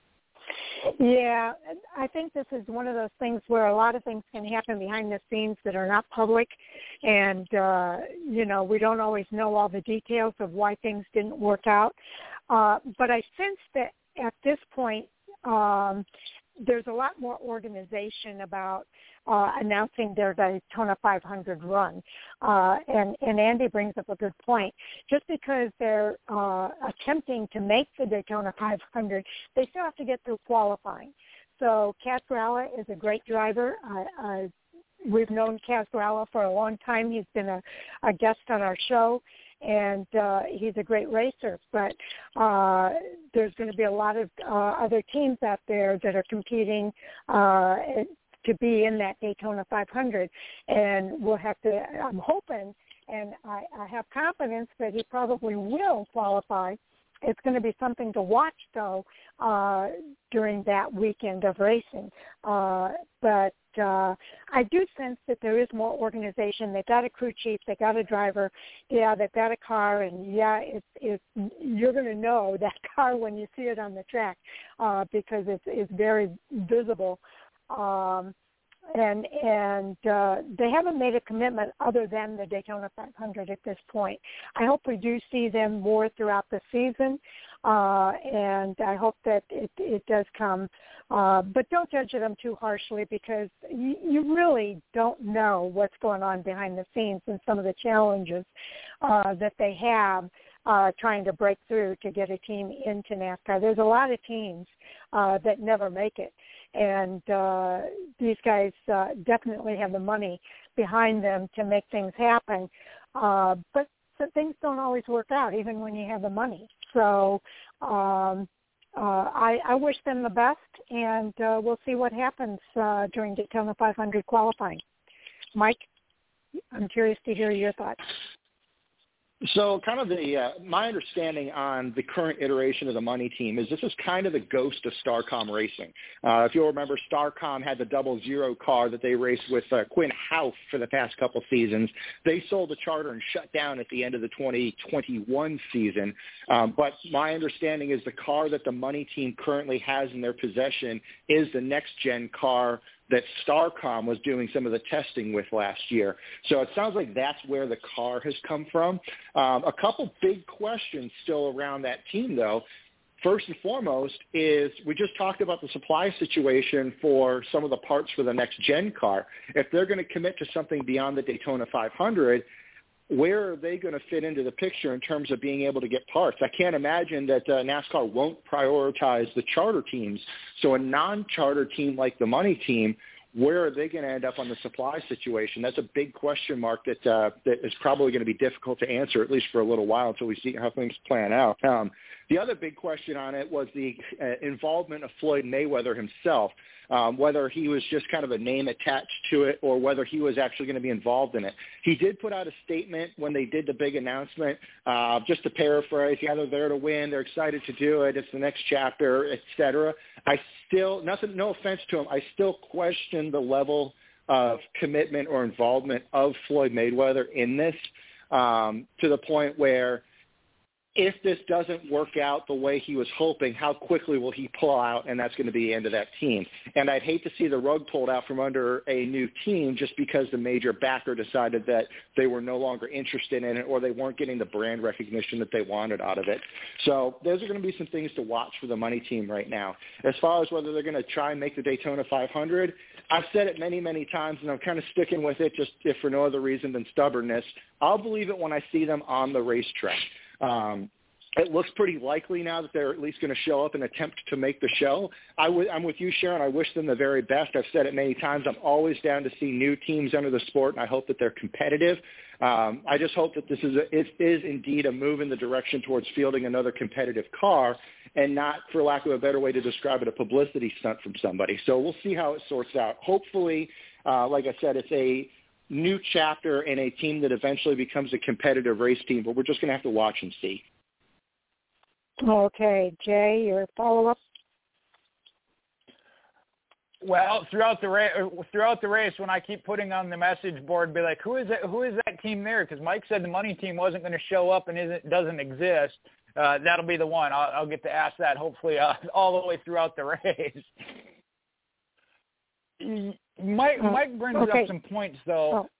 Yeah, I think this is one of those things where a lot of things can happen behind the scenes that are not public, and uh, you know, we don't always know all the details of why things didn't work out. Uh, but I sense that at this point, um, there's a lot more organization about uh, announcing their Daytona five hundred run. Uh, and, and Andy brings up a good point. Just because they're uh, attempting to make the Daytona five hundred, they still have to get through qualifying. So Kaz Grala is a great driver. Uh, uh, we've known Kaz Grala for a long time. He's been a, a guest on our show. And uh, he's a great racer, but uh, there's going to be a lot of uh, other teams out there that are competing uh, to be in that Daytona five hundred, and we'll have to, I'm hoping, and I, I have confidence that he probably will qualify. It's going to be something to watch, though, uh, during that weekend of racing. Uh, but uh, I do sense that there is more organization. They've got a crew chief. They've got a driver. Yeah, they've got a car. And, yeah, it's, it's, you're going to know that car when you see it on the track uh, because it's, it's very visible. Um, and and uh, they haven't made a commitment other than the Daytona five hundred at this point. I hope we do see them more throughout the season, uh, and I hope that it, it does come. Uh, but don't judge them too harshly because you, you really don't know what's going on behind the scenes and some of the challenges uh, that they have uh, trying to break through to get a team into NASCAR. There's a lot of teams uh, that never make it. And uh, these guys uh, definitely have the money behind them to make things happen. Uh, but so things don't always work out, even when you have the money. So um, uh, I, I wish them the best, and uh, we'll see what happens uh, during Daytona five hundred qualifying. Mike, I'm curious to hear your thoughts. So kind of the uh, my understanding on the current iteration of the money team is this is kind of the ghost of Starcom Racing. Uh, if you'll remember, Starcom had the double zero car that they raced with uh, Quinn Houff for the past couple seasons. They sold the charter and shut down at the end of the twenty twenty-one season. Um, but my understanding is the car that the money team currently has in their possession is the next-gen car that Starcom was doing some of the testing with last year. So it sounds like that's where the car has come from. Um, a couple big questions still around that team, though. First and foremost is we just talked about the supply situation for some of the parts for the next-gen car. If they're going to commit to something beyond the Daytona five hundred, where are they going to fit into the picture in terms of being able to get parts? I can't imagine that uh, NASCAR won't prioritize the charter teams. So a non-charter team like the money team, where are they going to end up on the supply situation? That's a big question mark that uh, that is probably going to be difficult to answer, at least for a little while, until we see how things plan out. Um, the other big question on it was the uh, involvement of Floyd Mayweather himself, um, whether he was just kind of a name attached to it or whether he was actually going to be involved in it. He did put out a statement when they did the big announcement, uh, just to paraphrase, yeah, they're there to win, they're excited to do it, it's the next chapter, et cetera. I still, nothing, no offense to him, I still question the level of commitment or involvement of Floyd Mayweather in this, um, to the point where if this doesn't work out the way he was hoping, how quickly will he pull out, and that's going to be the end of that team. And I'd hate to see the rug pulled out from under a new team just because the major backer decided that they were no longer interested in it or they weren't getting the brand recognition that they wanted out of it. So those are going to be some things to watch for the money team right now. As far as whether they're going to try and make the Daytona five hundred, I've said it many, many times, and I'm kind of sticking with it just if for no other reason than stubbornness. I'll believe it when I see them on the racetrack. Um, it looks pretty likely now that they're at least going to show up and attempt to make the show. I w- I'm with you, Sharon. I wish them the very best. I've said it many times. I'm always down to see new teams enter the sport, and I hope that they're competitive. Um, I just hope that this is, a, it is indeed a move in the direction towards fielding another competitive car and not, for lack of a better way to describe it, a publicity stunt from somebody. So we'll see how it sorts out. Hopefully, uh, like I said, it's a new chapter in a team that eventually becomes a competitive race team, but we're just going to have to watch and see. Okay, Jay, your follow-up? Well, throughout the race, throughout the race, when I keep putting on the message board, be like, who is that? Who is that team there? Because Mike said the money team wasn't going to show up and isn't doesn't exist. Uh, that'll be the one. I'll, I'll get to ask that hopefully uh, all the way throughout the race. Mike uh, Mike brings okay. up some points though. Oh.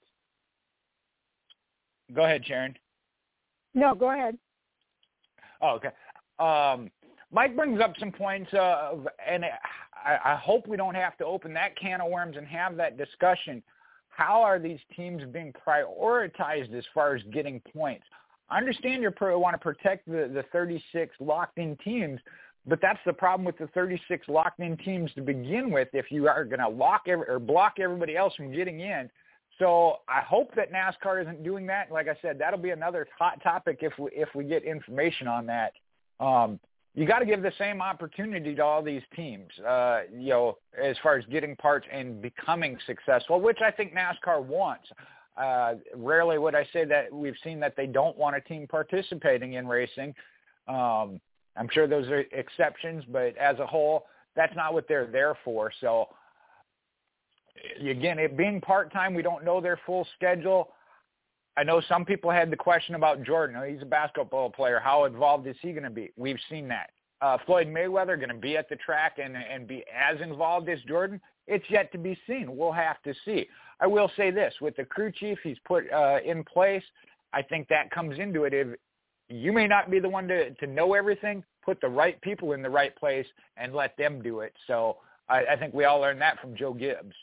Go ahead, Sharon. No, go ahead. Oh, okay. Um, Mike brings up some points, uh, and I, I hope we don't have to open that can of worms and have that discussion. How are these teams being prioritized as far as getting points? I understand you want to protect the, the thirty-six locked-in teams, but that's the problem with the thirty-six locked-in teams to begin with if you are going to lock every, or block everybody else from getting in. So I hope that NASCAR isn't doing that. Like I said, that'll be another hot topic if we, if we get information on that. Um, you got to give the same opportunity to all these teams, uh, you know, as far as getting parts and becoming successful, which I think NASCAR wants. Uh, rarely would I say that we've seen that they don't want a team participating in racing. Um, I'm sure those are exceptions, but as a whole, that's not what they're there for. So, again, it being part-time, we don't know their full schedule. I know some people had the question about Jordan. Oh, he's a basketball player. How involved is he going to be? We've seen that. Uh, Floyd Mayweather going to be at the track and, and be as involved as Jordan? It's yet to be seen. We'll have to see. I will say this. With the crew chief he's put uh, in place, I think that comes into it. If you may not be the one to, to know everything, put the right people in the right place and let them do it. So I, I think we all learned that from Joe Gibbs.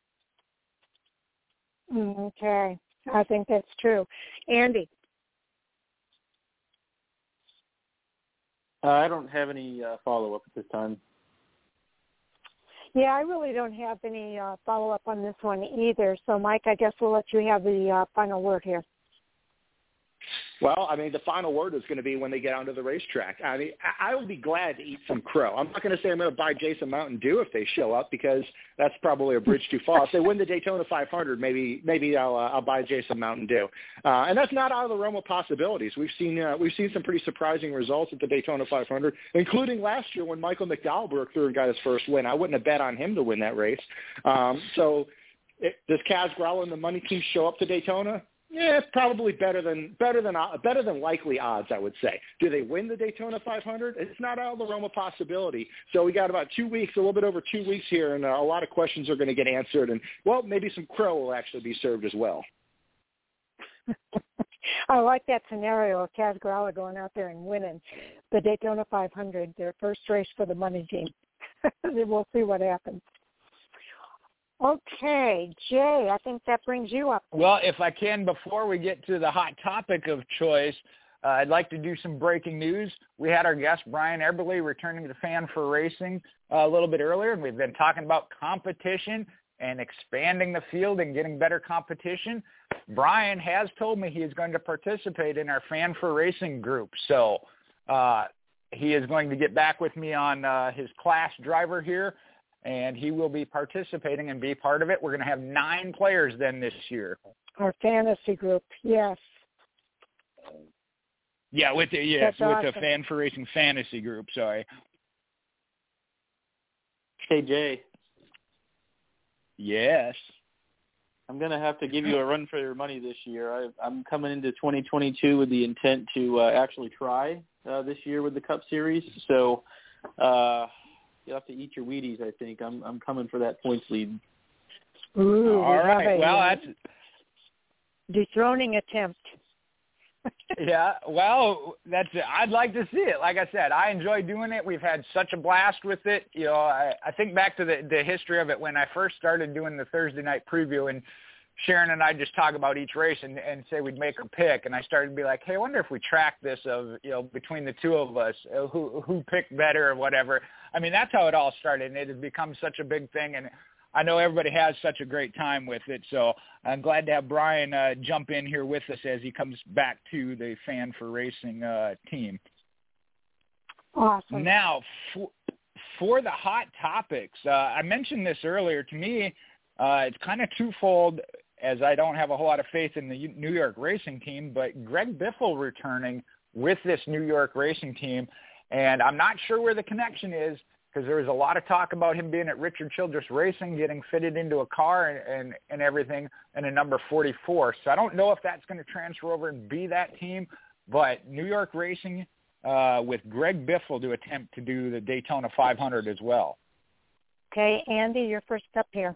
Okay. I think that's true. Andy? Uh, I don't have any uh, follow-up at this time. Yeah, I really don't have any uh, follow-up on this one either. So, Mike, I guess we'll let you have the uh, final word here. Well, I mean, the final word is going to be when they get onto the racetrack. I mean, I will be glad to eat some crow. I'm not going to say I'm going to buy Jason Mountain Dew if they show up because that's probably a bridge too far. If they win the Daytona five hundred, maybe maybe I'll uh, I'll buy Jason Mountain Dew, uh, and that's not out of the realm of possibilities. We've seen uh, we've seen some pretty surprising results at the Daytona five hundred, including last year when Michael McDowell broke through and got his first win. I wouldn't have bet on him to win that race. Um, so, it, does Kaz Grala and the money team show up to Daytona? Yeah, probably better than better than better than likely odds, I would say. Do they win the Daytona five hundred? It's not out of the realm of possibility. So we got about two weeks, a little bit over two weeks here, and uh, a lot of questions are going to get answered. And well, maybe some crow will actually be served as well. I like that scenario of Kaz Grala going out there and winning the Daytona five hundred, their first race for the money team. We'll see what happens. Okay, Jay, I think that brings you up. Well, if I can, before we get to the hot topic of choice, uh, I'd like to do some breaking news. We had our guest, Brian Eberle, returning to Fan for Racing uh, a little bit earlier, and we've been talking about competition and expanding the field and getting better competition. Brian has told me he is going to participate in our Fan for Racing group, so uh, he is going to get back with me on uh, his class driver here, and he will be participating and be part of it. We're going to have nine players then this year. Our fantasy group, yes. Yeah, with the yes, That's with awesome. the Fan for Racing fantasy group. Sorry. Hey Jay. Yes. I'm going to have to give you a run for your money this year. I, I'm coming into twenty twenty-two with the intent to uh, actually try uh, this year with the Cup Series. So. Uh, You'll have to eat your Wheaties, I think. I'm I'm coming for that points lead. Ooh, all right. A, well, uh, that's dethroning attempt. Yeah, well, that's it. I'd like to see it. Like I said, I enjoy doing it. We've had such a blast with it. You know, I, I think back to the, the history of it when I first started doing the Thursday night preview, and Sharon and I just talk about each race and, and say we'd make a pick. And I started to be like, hey, I wonder if we track this of, you know, between the two of us, uh, who who picked better or whatever. I mean, that's how it all started, and it has become such a big thing. And I know everybody has such a great time with it. So I'm glad to have Brian uh, jump in here with us as he comes back to the Fan for Racing uh, team. Awesome. Now, for, for the hot topics, uh, I mentioned this earlier. To me, uh, it's kind of twofold, as I don't have a whole lot of faith in the New York racing team, but Greg Biffle returning with this New York racing team, and I'm not sure where the connection is, because there was a lot of talk about him being at Richard Childress Racing, getting fitted into a car and, and, and everything, and a number forty-four. So I don't know if that's going to transfer over and be that team, but New York Racing uh, with Greg Biffle to attempt to do the Daytona five hundred as well. Okay, Andy, you're first up here.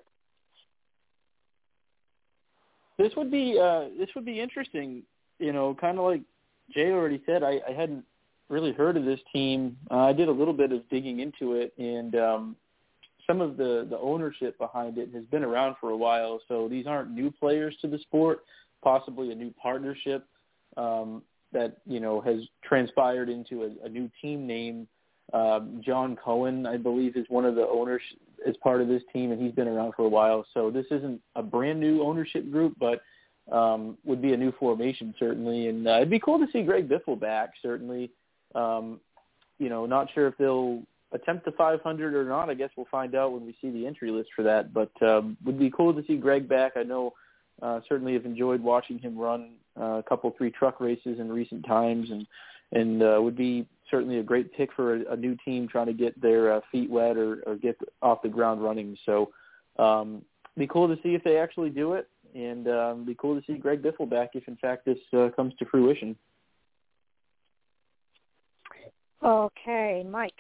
This would be uh, this would be interesting. You know, kind of like Jay already said, I, I hadn't really heard of this team. Uh, I did a little bit of digging into it, and um, some of the, the ownership behind it has been around for a while. So these aren't new players to the sport, possibly a new partnership um, that, you know, has transpired into a, a new team name. Um, John Cohen, I believe, is one of the owners as part of this team, and he's been around for a while. So this isn't a brand new ownership group, but um, would be a new formation, certainly. And uh, it'd be cool to see Greg Biffle back, certainly. Um, you know, not sure if they'll attempt the five hundred or not. I guess we'll find out when we see the entry list for that. But um, would be cool to see Greg back. I know uh, certainly have enjoyed watching him run uh, a couple, three truck races in recent times, and and uh, would be certainly a great pick for a, a new team trying to get their uh, feet wet or, or get off the ground running. So um, be cool to see if they actually do it, and um, be cool to see Greg Biffle back if, in fact, this uh, comes to fruition. Okay, Mike.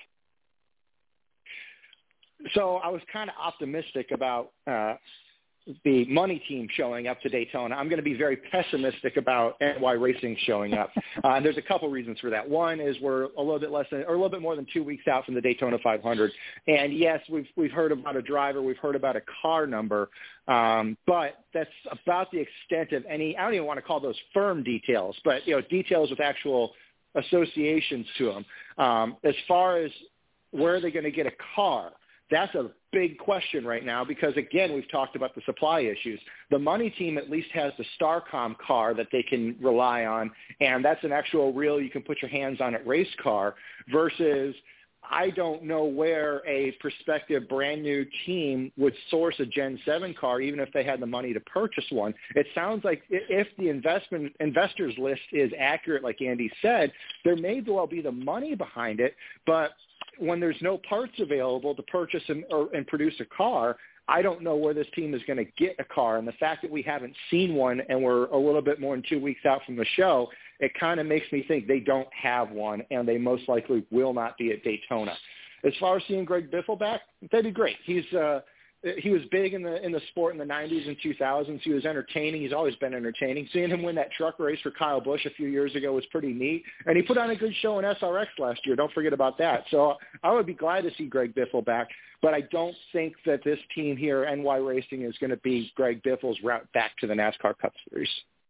So I was kind of optimistic about uh, the money team showing up to Daytona. I'm going to be very pessimistic about N Y Racing showing up. Uh, and there's a couple reasons for that. One is we're a little bit less than, or a little bit more than two weeks out from the Daytona five hundred. And yes, we've we've heard about a driver, we've heard about a car number, um, but that's about the extent of any. I don't even want to call those firm details, but you know, details with actual associations to them. Um, as far as where are they going to get a car, that's a big question right now because, again, we've talked about the supply issues. The money team at least has the Starcom car that they can rely on, and that's an actual real you can put your hands on it race car versus I don't know where a prospective brand new team would source a Gen seven car, even if they had the money to purchase one. It sounds like if the investment investors list is accurate, like Andy said, there may well be the money behind it, but when there's no parts available to purchase and, or, and produce a car, I don't know where this team is going to get a car. And the fact that we haven't seen one and we're a little bit more than two weeks out from the show, it kind of makes me think they don't have one, and they most likely will not be at Daytona. As far as seeing Greg Biffle back, that'd be great. He's uh, he was big in the in the sport in the nineties and two thousands. He was entertaining. He's always been entertaining. Seeing him win that truck race for Kyle Busch a few years ago was pretty neat, and he put on a good show in S R X last year. Don't forget about that. So I would be glad to see Greg Biffle back, but I don't think that this team here, N Y Racing, is going to be Greg Biffle's route back to the NASCAR Cup Series.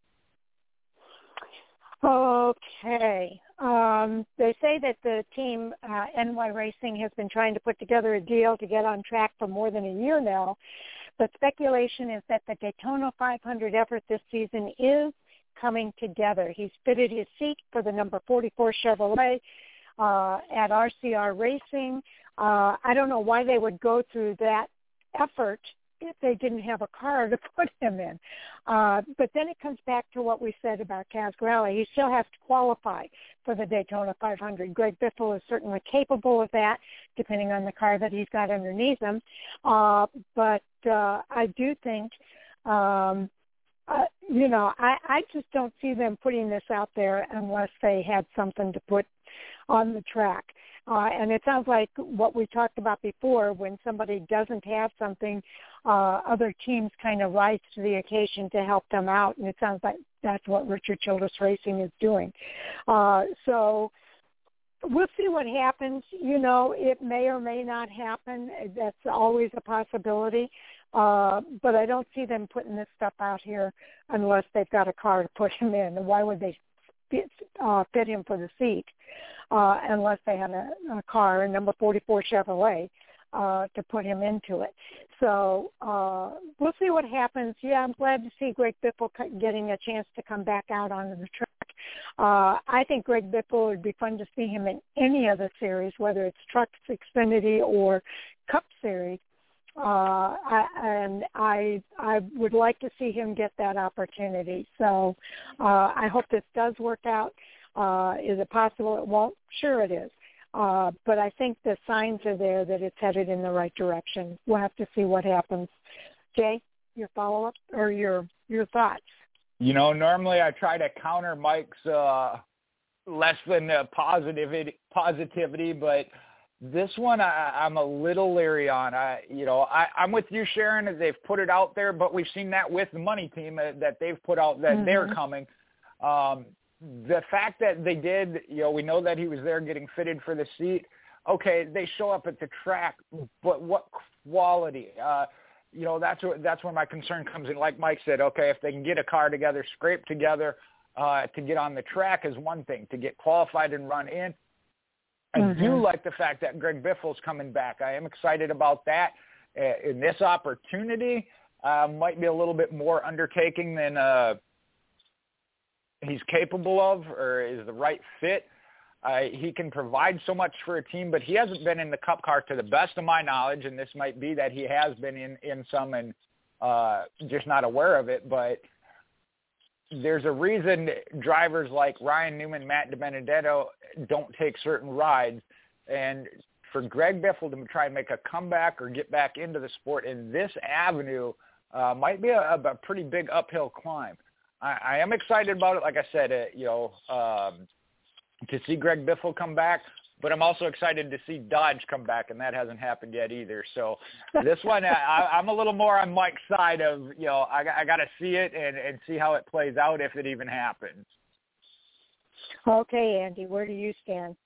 Okay. Um, they say that the team, uh, N Y Racing, has been trying to put together a deal to get on track for more than a year now. But speculation is that the Daytona five hundred effort this season is coming together. He's fitted his seat for the number forty-four Chevrolet uh, at R C R Racing. Uh, I don't know why they would go through that effort if they didn't have a car to put him in. Uh, but then it comes back to what we said about Kaz Grala. He still has to qualify for the Daytona five hundred. Greg Biffle is certainly capable of that, depending on the car that he's got underneath him. Uh, but uh, I do think, um, uh, you know, I, I just don't see them putting this out there unless they had something to put on the track. Uh, and it sounds like what we talked about before, when somebody doesn't have something, uh, other teams kind of rise to the occasion to help them out. And it sounds like that's what Richard Childress Racing is doing. Uh, so we'll see what happens. You know, it may or may not happen. That's always a possibility. Uh, but I don't see them putting this stuff out here unless they've got a car to put him in. And why would they fit, uh, fit him for the seat uh, unless they had a, a car, a number forty-four Chevrolet, uh, to put him into it? So uh, we'll see what happens. Yeah, I'm glad to see Greg Biffle getting a chance to come back out onto the track. Uh, I think Greg Biffle would be fun to see him in any of the series, whether it's Trucks, Xfinity, or Cup Series. Uh, I, and I I would like to see him get that opportunity. So uh, I hope this does work out. Uh, is it possible it won't? Sure it is. Uh, but I think the signs are there that it's headed in the right direction. We'll have to see what happens. Jay, your follow-up or your your thoughts? You know, normally I try to counter Mike's uh, less than uh, positivity, positivity, but this one I, I'm a little leery on. I, you know, I, I'm with you, Sharon, that they've put it out there, but we've seen that with the money team uh, that they've put out that mm-hmm. they're coming. Um, the fact that they did, you know, we know that he was there getting fitted for the seat. Okay, they show up at the track, but what quality? Uh, you know, that's where, that's where my concern comes in. Like Mike said, okay, if they can get a car together, scrape together uh, to get on the track is one thing. To get qualified and run in, I mm-hmm. do like the fact that Greg Biffle's coming back. I am excited about that. Uh, in this opportunity, uh, might be a little bit more undertaking than uh, he's capable of or is the right fit. Uh, he can provide so much for a team, but he hasn't been in the Cup car to the best of my knowledge, and this might be that he has been in, in some and uh, just not aware of it, but there's a reason drivers like Ryan Newman, Matt DiBenedetto don't take certain rides, and for Greg Biffle to try and make a comeback or get back into the sport in this avenue uh, might be a, a pretty big uphill climb. I, I am excited about it. Like I said, uh, you know, um, to see Greg Biffle come back, but I'm also excited to see Dodge come back, and that hasn't happened yet either. So this one, I, I'm a little more on Mike's side of, you know, I, I got to see it and, and see how it plays out if it even happens. Okay, Andy, where do you stand?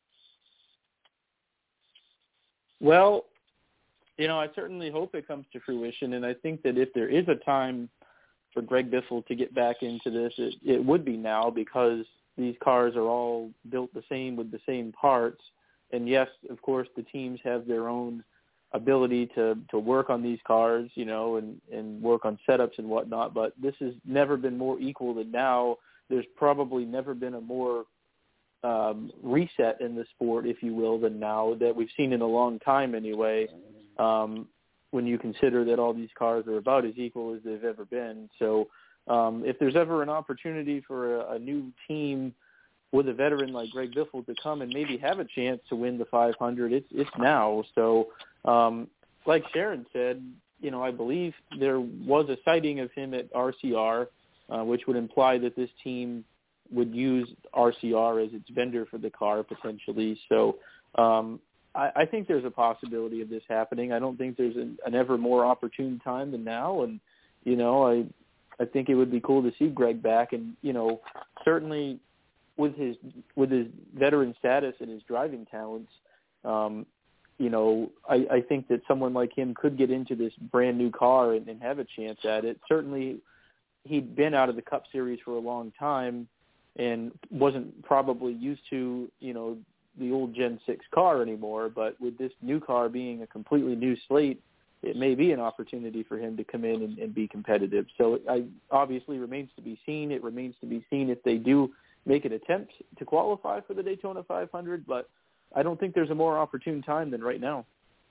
Well, you know, I certainly hope it comes to fruition, and I think that if there is a time for Greg Biffle to get back into this, it, it would be now, because these cars are all built the same with the same parts. And yes, of course, the teams have their own ability to, to work on these cars, you know, and, and work on setups and whatnot. But this has never been more equal than now. There's probably never been a more um, reset in the sport, if you will, than now, that we've seen in a long time anyway, um, when you consider that all these cars are about as equal as they've ever been. So, Um, if there's ever an opportunity for a, a new team with a veteran like Greg Biffle to come and maybe have a chance to win the five hundred, it's it's now. So, um, like Sharon said, you know, I believe there was a sighting of him at R C R, uh, which would imply that this team would use R C R as its vendor for the car potentially. So, um, I, I think there's a possibility of this happening. I don't think there's an, an ever more opportune time than now. And, you know, I. I think it would be cool to see Greg back, and you know, certainly with his with his veteran status and his driving talents, um, you know, I, I think that someone like him could get into this brand new car and, and have a chance at it. Certainly, he'd been out of the Cup Series for a long time and wasn't probably used to, you know, the old Gen six car anymore. But with this new car being a completely new slate, it may be an opportunity for him to come in and, and be competitive. So it I, obviously remains to be seen. It remains to be seen if they do make an attempt to qualify for the Daytona five hundred, but I don't think there's a more opportune time than right now.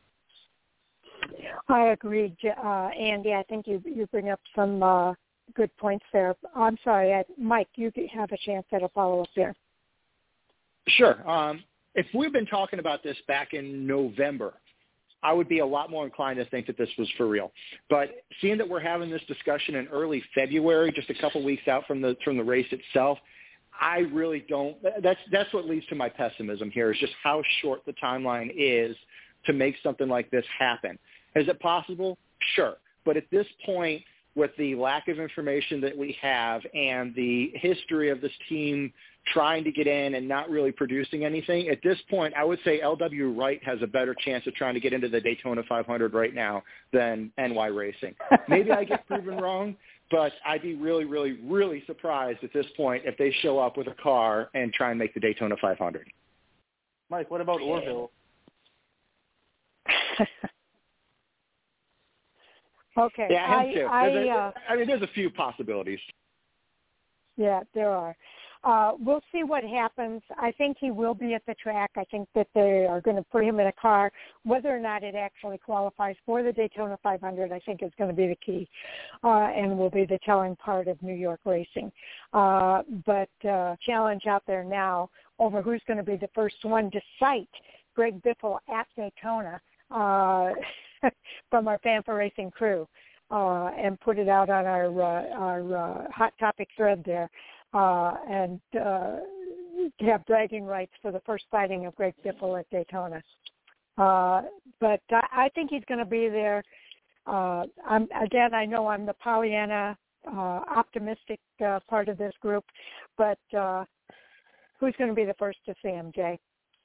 I agree, uh, Andy. I think you, you bring up some uh, good points there. I'm sorry, I, Mike, you have a chance at a follow-up there. Sure. Um, if we've been talking about this back in November, I would be a lot more inclined to think that this was for real. But seeing that we're having this discussion in early February, just a couple weeks out from the from the race itself, I really don't. That's that's what leads to my pessimism here, is just how short the timeline is to make something like this happen. Is it possible? Sure. But at this point, with the lack of information that we have and the history of this team trying to get in and not really producing anything, at this point, I would say L W Wright has a better chance of trying to get into the Daytona five hundred right now than N Y Racing. Maybe I get proven wrong, but I'd be really, really, really surprised at this point if they show up with a car and try and make the Daytona five hundred. Mike, what about Orville? Okay. Yeah, him I, too. I, a, uh, I mean, there's a few possibilities. Yeah, there are. Uh, we'll see what happens. I think he will be at the track. I think that they are going to put him in a car. Whether or not it actually qualifies for the Daytona five hundred, I think is going to be the key uh, and will be the telling part of New York racing. Uh, but uh, challenge out there now over who's going to be the first one to cite Greg Biffle at Daytona uh, from our Fan for Racing crew uh, and put it out on our, uh, our uh, Hot Topic thread there. Uh, and uh, have bragging rights for the first sighting of Greg Biffle at Daytona. Uh, but I, I think he's going to be there. Uh, I'm, again, I know I'm the Pollyanna uh, optimistic uh, part of this group, but uh, who's going to be the first to see him, Jay?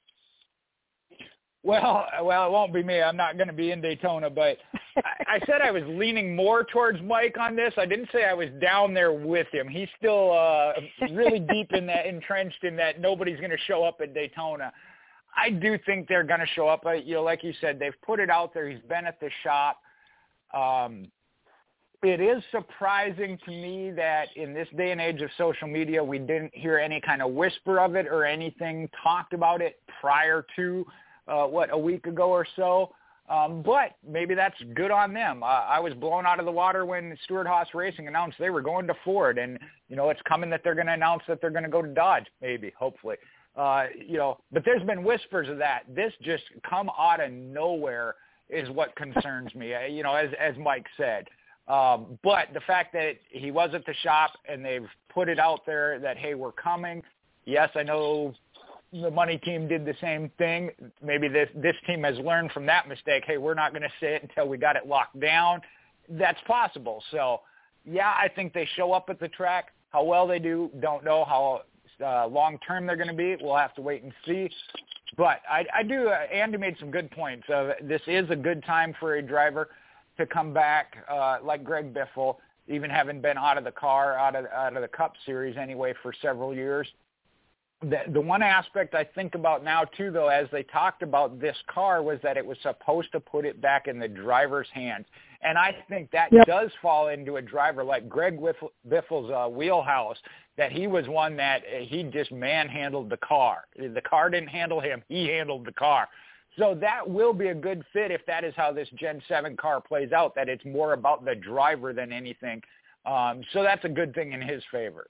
Well, well, it won't be me. I'm not going to be in Daytona, but I, I said I was leaning more towards Mike on this. I didn't say I was down there with him. He's still uh, really deep in that, entrenched in that nobody's going to show up at Daytona. I do think they're going to show up. You know, like you said, they've put it out there. He's been at the shop. Um, it is surprising to me that in this day and age of social media, we didn't hear any kind of whisper of it or anything talked about it prior to Uh, what, a week ago or so. Um, but maybe that's good on them. Uh, I was blown out of the water when Stewart-Haas Racing announced they were going to Ford. And, you know, it's coming that they're going to announce that they're going to go to Dodge, maybe, hopefully. Uh, you know, but there's been whispers of that. This just come out of nowhere is what concerns me, you know, as, as Mike said. Um, but the fact that he was at the shop and they've put it out there that, hey, we're coming. Yes, I know the money team did the same thing. Maybe this this team has learned from that mistake. Hey, we're not going to say it until we got it locked down. That's possible. So, yeah, I think they show up at the track. How well they do, don't know. How uh, long-term they're going to be, we'll have to wait and see. But I, I do, uh, Andy made some good points. Uh, this is a good time for a driver to come back uh, like Greg Biffle, even having been out of the car, out of, out of the Cup Series anyway for several years. The, the one aspect I think about now, too, though, as they talked about this car, was that it was supposed to put it back in the driver's hands. And I think that yep. does fall into a driver like Greg Biffle, Biffle's uh, wheelhouse, that he was one that uh, he just manhandled the car. The car didn't handle him. He handled the car. So that will be a good fit if that is how this Gen seven car plays out, that it's more about the driver than anything. Um, so that's a good thing in his favor.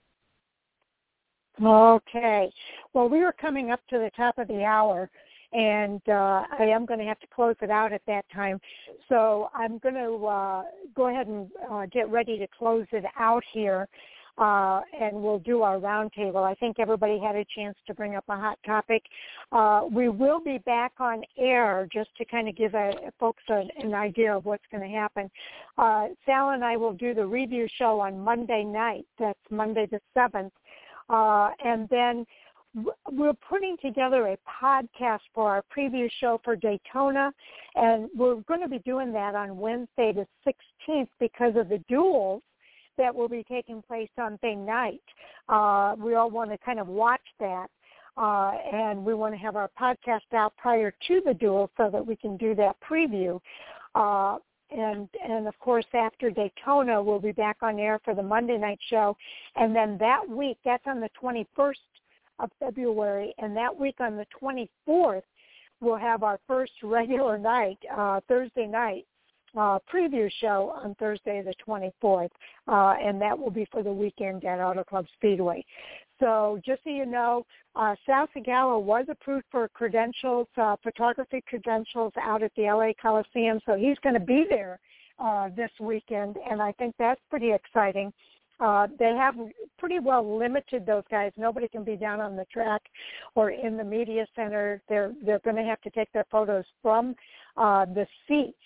Okay. Well, we are coming up to the top of the hour, and uh, I am going to have to close it out at that time. So I'm going to uh, go ahead and uh, get ready to close it out here, uh, and we'll do our roundtable. I think everybody had a chance to bring up a hot topic. Uh, we will be back on air just to kind of give a, folks a, an idea of what's going to happen. Uh, Sal and I will do the review show on Monday night. That's Monday the seventh. Uh, and then we're putting together a podcast for our preview show for Daytona, and we're going to be doing that on Wednesday the sixteenth because of the duels that will be taking place on Sunday night. Uh, we all want to kind of watch that, uh, and we want to have our podcast out prior to the duel so that we can do that preview. Uh, And, and of course, after Daytona, we'll be back on air for the Monday night show. And then that week, that's on the twenty-first of February, and that week on the twenty-fourth, we'll have our first regular night, uh, Thursday night, uh, preview show on Thursday the twenty-fourth, uh, and that will be for the weekend at Auto Club Speedway. So just so you know, uh, Sal Segala was approved for credentials, uh, photography credentials out at the L A Coliseum, so he's going to be there uh, this weekend, and I think that's pretty exciting. Uh, they have pretty well limited those guys. Nobody can be down on the track or in the media center. They're they're going to have to take their photos from uh, the seats.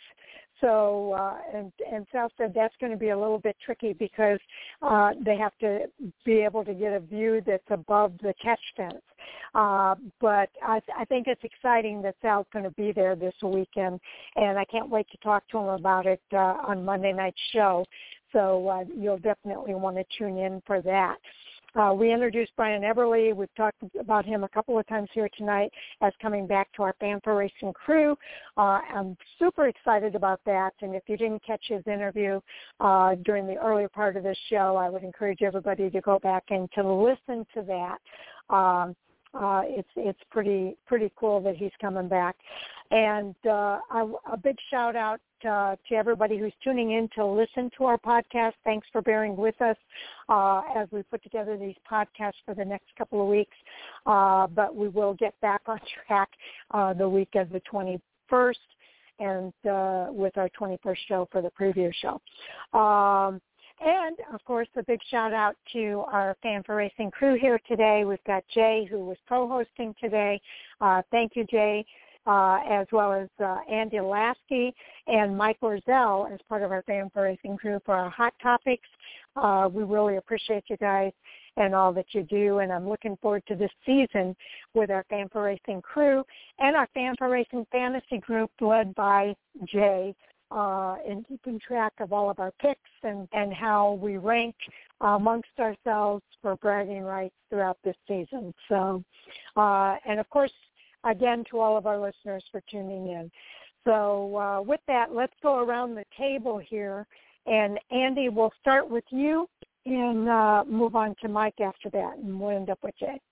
So, uh, and, and Sal said that's going to be a little bit tricky because uh, they have to be able to get a view that's above the catch fence. Uh, but I, I think it's exciting that Sal's going to be there this weekend, and I can't wait to talk to him about it uh, on Monday night's show. So uh, you'll definitely want to tune in for that. Uh, we introduced Brian Eberle. We've talked about him a couple of times here tonight as coming back to our Fan for Racing crew. Uh, I'm super excited about that. And if you didn't catch his interview uh, during the earlier part of this show, I would encourage everybody to go back and to listen to that. Um, uh, it's it's pretty pretty cool that he's coming back. And uh, a, a big shout out uh, to everybody who's tuning in to listen to our podcast. Thanks for bearing with us uh, as we put together these podcasts for the next couple of weeks. Uh, but we will get back on track uh, the week of the twenty-first and uh, with our twenty-first show for the preview show. Um, And, of course, a big shout-out to our Fan for Racing crew here today. We've got Jay, who was co-hosting today. Uh, thank you, Jay, uh, as well as uh, Andy Lasky and Mike Orzel as part of our Fan for Racing crew for our Hot Topics. Uh, we really appreciate you guys and all that you do, and I'm looking forward to this season with our Fan for Racing crew and our Fan for Racing fantasy group led by Jay. Uh, and keeping track of all of our picks and, and how we rank uh, amongst ourselves for bragging rights throughout this season. So, uh, and of course, again, to all of our listeners for tuning in. So uh, with that, let's go around the table here. And Andy, we'll start with you and uh, move on to Mike after that, and we'll end up with Jay.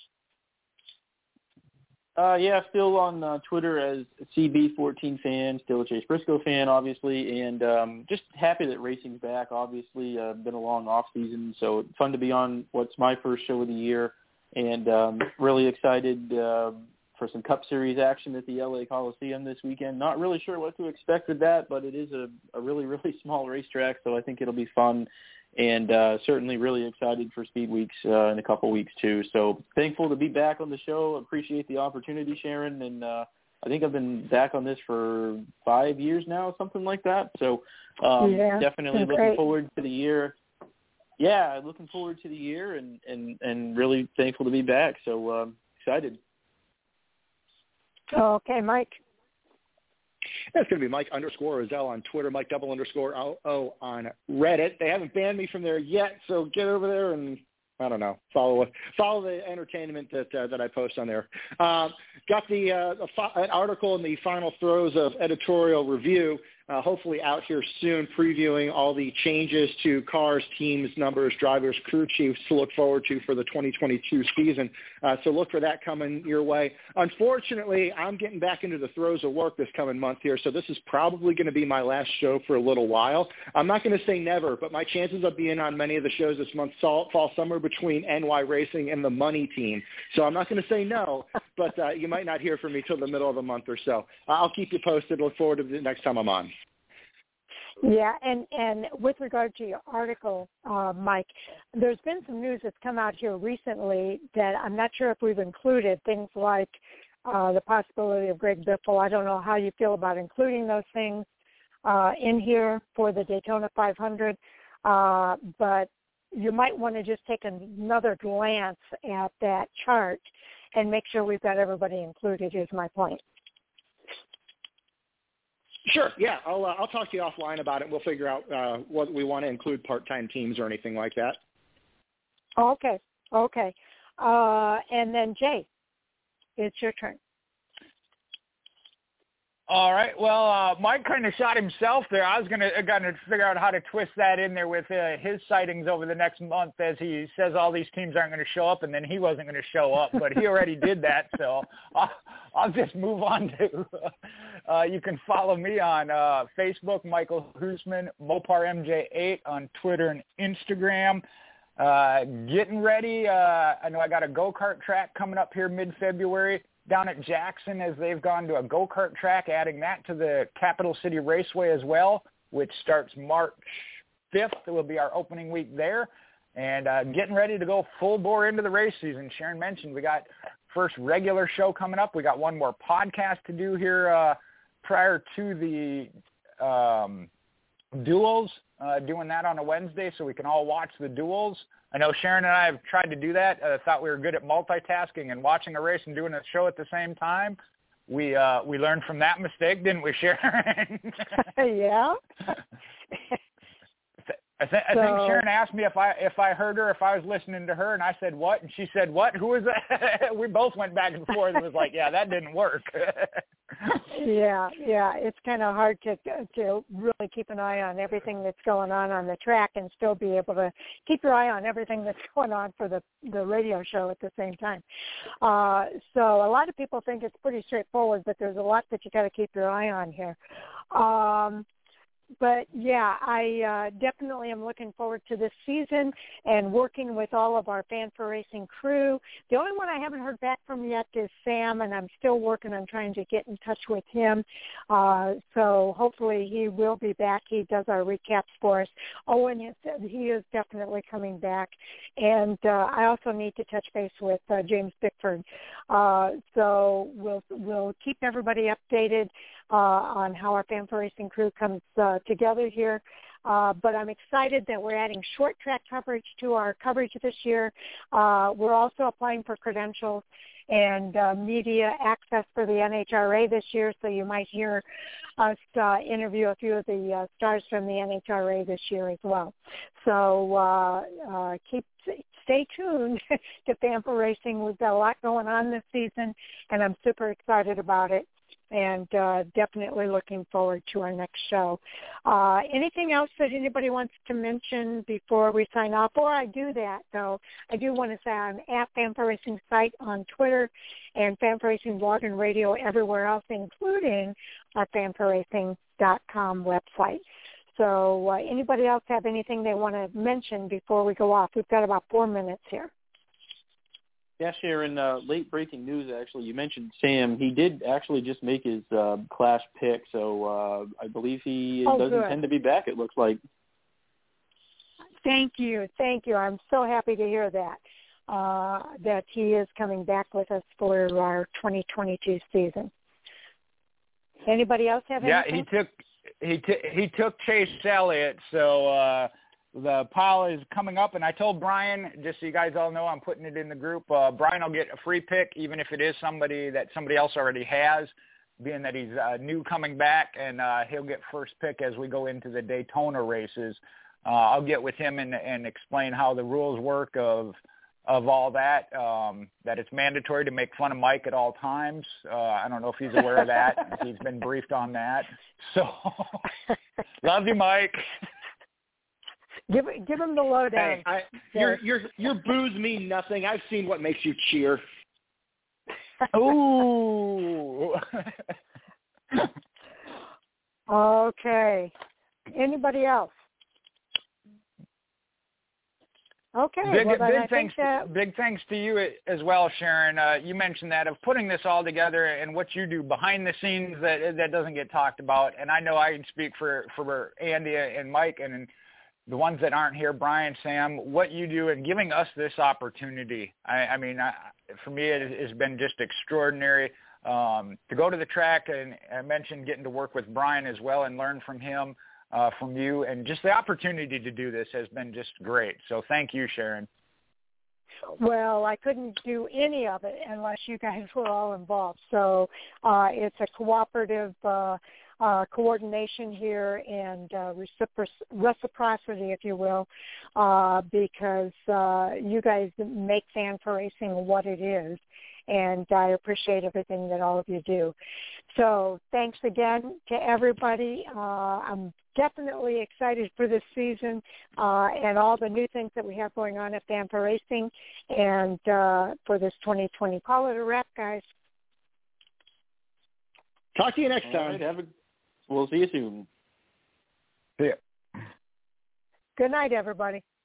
Uh, yeah, still on uh, Twitter as C B fourteen fan, still a Chase Briscoe fan, obviously, and um, just happy that racing's back. Obviously, uh, been a long off season, so fun to be on what's my first show of the year, and um, really excited uh, for some Cup Series action at the L A Coliseum this weekend. Not really sure what to expect with that, but it is a, a really, really small racetrack, so I think it'll be fun. And uh, certainly really excited for Speed Weeks uh, in a couple weeks, too. So thankful to be back on the show. Appreciate the opportunity, Sharon. And uh, I think I've been back on this for five years now, something like that. So um, yeah, definitely looking great. forward to the year. Yeah, looking forward to the year and, and, and really thankful to be back. So um, excited. Okay, Mike. That's going to be Mike underscore Orzel on Twitter, Mike double underscore O O on Reddit. They haven't banned me from there yet, so get over there and, I don't know, follow follow the entertainment that uh, that I post on there. Um, got the, uh, the fi- an article in the final throes of editorial review, uh, hopefully out here soon, previewing all the changes to cars, teams, numbers, drivers, crew chiefs to look forward to for the twenty twenty-two season. Uh, so look for that coming your way. Unfortunately, I'm getting back into the throes of work this coming month here, so this is probably going to be my last show for a little while. I'm not going to say never, but my chances of being on many of the shows this month fall, fall somewhere between N Y Racing and the Money Team. So I'm not going to say no, but uh, you might not hear from me till the middle of the month or so. I'll keep you posted. Look forward to the next time I'm on. Yeah, and, and with regard to your article, uh, Mike, there's been some news that's come out here recently that I'm not sure if we've included, things like uh, the possibility of Greg Biffle. I don't know how you feel about including those things uh, in here for the Daytona five hundred, uh, but you might want to just take another glance at that chart and make sure we've got everybody included, is my point. Sure. Yeah, I'll uh, I'll talk to you offline about it. We'll figure out uh, what we want to include part-time teams or anything like that. Okay. Okay. Uh, and then Jay, it's your turn. All right. Well, uh, Mike kind of shot himself there. I was going to going to figure out how to twist that in there with uh, his sightings over the next month, as he says all these teams aren't going to show up, and then he wasn't going to show up, but he already did that. So I'll, I'll just move on to. Uh, you can follow me on uh, Facebook, Michael Husman, Mopar M J eight on Twitter and Instagram. Uh, getting ready. Uh, I know I got a go-kart track coming up here mid-February down at Jackson, as they've gone to a go-kart track, adding that to the Capital City Raceway as well, which starts March fifth. It will be our opening week there. and uh, getting ready to go full bore into the race season. Sharon mentioned we got first regular show coming up. We got one more podcast to do here uh, prior to the um, duels, uh, doing that on a Wednesday so we can all watch the duels. I know Sharon and I have tried to do that. I uh, thought we were good at multitasking and watching a race and doing a show at the same time. We uh, we learned from that mistake, didn't we, Sharon? Yeah. I, th- I so, think Sharon asked me if I if I heard her, if I was listening to her, and I said what, and she said what? Who was that? We both went back and forth and was like, yeah, that didn't work. yeah, yeah, it's kind of hard to to really keep an eye on everything that's going on on the track and still be able to keep your eye on everything that's going on for the the radio show at the same time. Uh, so a lot of people think it's pretty straightforward, but there's a lot that you got to keep your eye on here. Um, But, yeah, I uh, definitely am looking forward to this season and working with all of our Fan for Racing crew. The only one I haven't heard back from yet is Sam, and I'm still working on trying to get in touch with him. Uh, so hopefully he will be back. He does our recaps for us. Owen has said he is definitely coming back. And uh, I also need to touch base with uh, James Bickford. Uh, so we'll, we'll keep everybody updated Uh, on how our Fan for Racing crew comes uh, together here. Uh, but I'm excited that we're adding short track coverage to our coverage this year. Uh, we're also applying for credentials and uh, media access for the N H R A this year, so you might hear us uh, interview a few of the uh, stars from the N H R A this year as well. So uh, uh, keep stay tuned to Fan for Racing. We've got a lot going on this season, and I'm super excited about it. And uh, definitely looking forward to our next show. Uh, anything else that anybody wants to mention before we sign off? Before I do that, though, I do want to say I'm at Fan for Racing site on Twitter and Fan for Racing blog and radio everywhere else, including our fan for racing dot com website. So uh, anybody else have anything they want to mention before we go off? We've got about four minutes here. Yeah, Sharon, uh, late breaking news, actually. You mentioned Sam. He did actually just make his uh, Clash pick, so uh, I believe he oh, does good. intend to be back, it looks like. Thank you. Thank you. I'm so happy to hear that, uh, that he is coming back with us for our twenty twenty-two season. Anybody else have yeah, anything? Yeah, he took he, t- he took Chase Elliott, so uh, – the pile is coming up, and I told Brian, just so you guys all know, I'm putting it in the group, uh, Brian will get a free pick, even if it is somebody that somebody else already has, being that he's uh, new coming back, and uh, he'll get first pick as we go into the Daytona races. Uh, I'll get with him and, and explain how the rules work of of all that, um, that it's mandatory to make fun of Mike at all times. Uh, I don't know if he's aware of that. He's been briefed on that. So, love you, Mike. Give give him the lowdown. Hey, I, your your your boos mean nothing. I've seen what makes you cheer. Ooh. Okay. Anybody else? Okay. Big, well, then big I thanks. think that... Big thanks to you as well, Sharon. Uh, you mentioned that of putting this all together and what you do behind the scenes that that doesn't get talked about. And I know I can speak for for Andy and Mike and the ones that aren't here, Brian, Sam, what you do and giving us this opportunity. I, I mean, I, for me, it has been just extraordinary um, to go to the track. And I mentioned getting to work with Brian as well and learn from him, uh, from you. And just the opportunity to do this has been just great. So thank you, Sharon. Well, I couldn't do any of it unless you guys were all involved. So uh, it's a cooperative uh Uh, coordination here and uh, recipro- reciprocity, if you will, uh, because uh, you guys make Fan for Racing what it is, and I appreciate everything that all of you do. So thanks again to everybody. Uh, I'm definitely excited for this season uh, and all the new things that we have going on at Fan for Racing and uh, for this twenty twenty. Call it a wrap, guys. Talk to you next all time. Right, have a, we'll see you soon. See ya. Good night, everybody.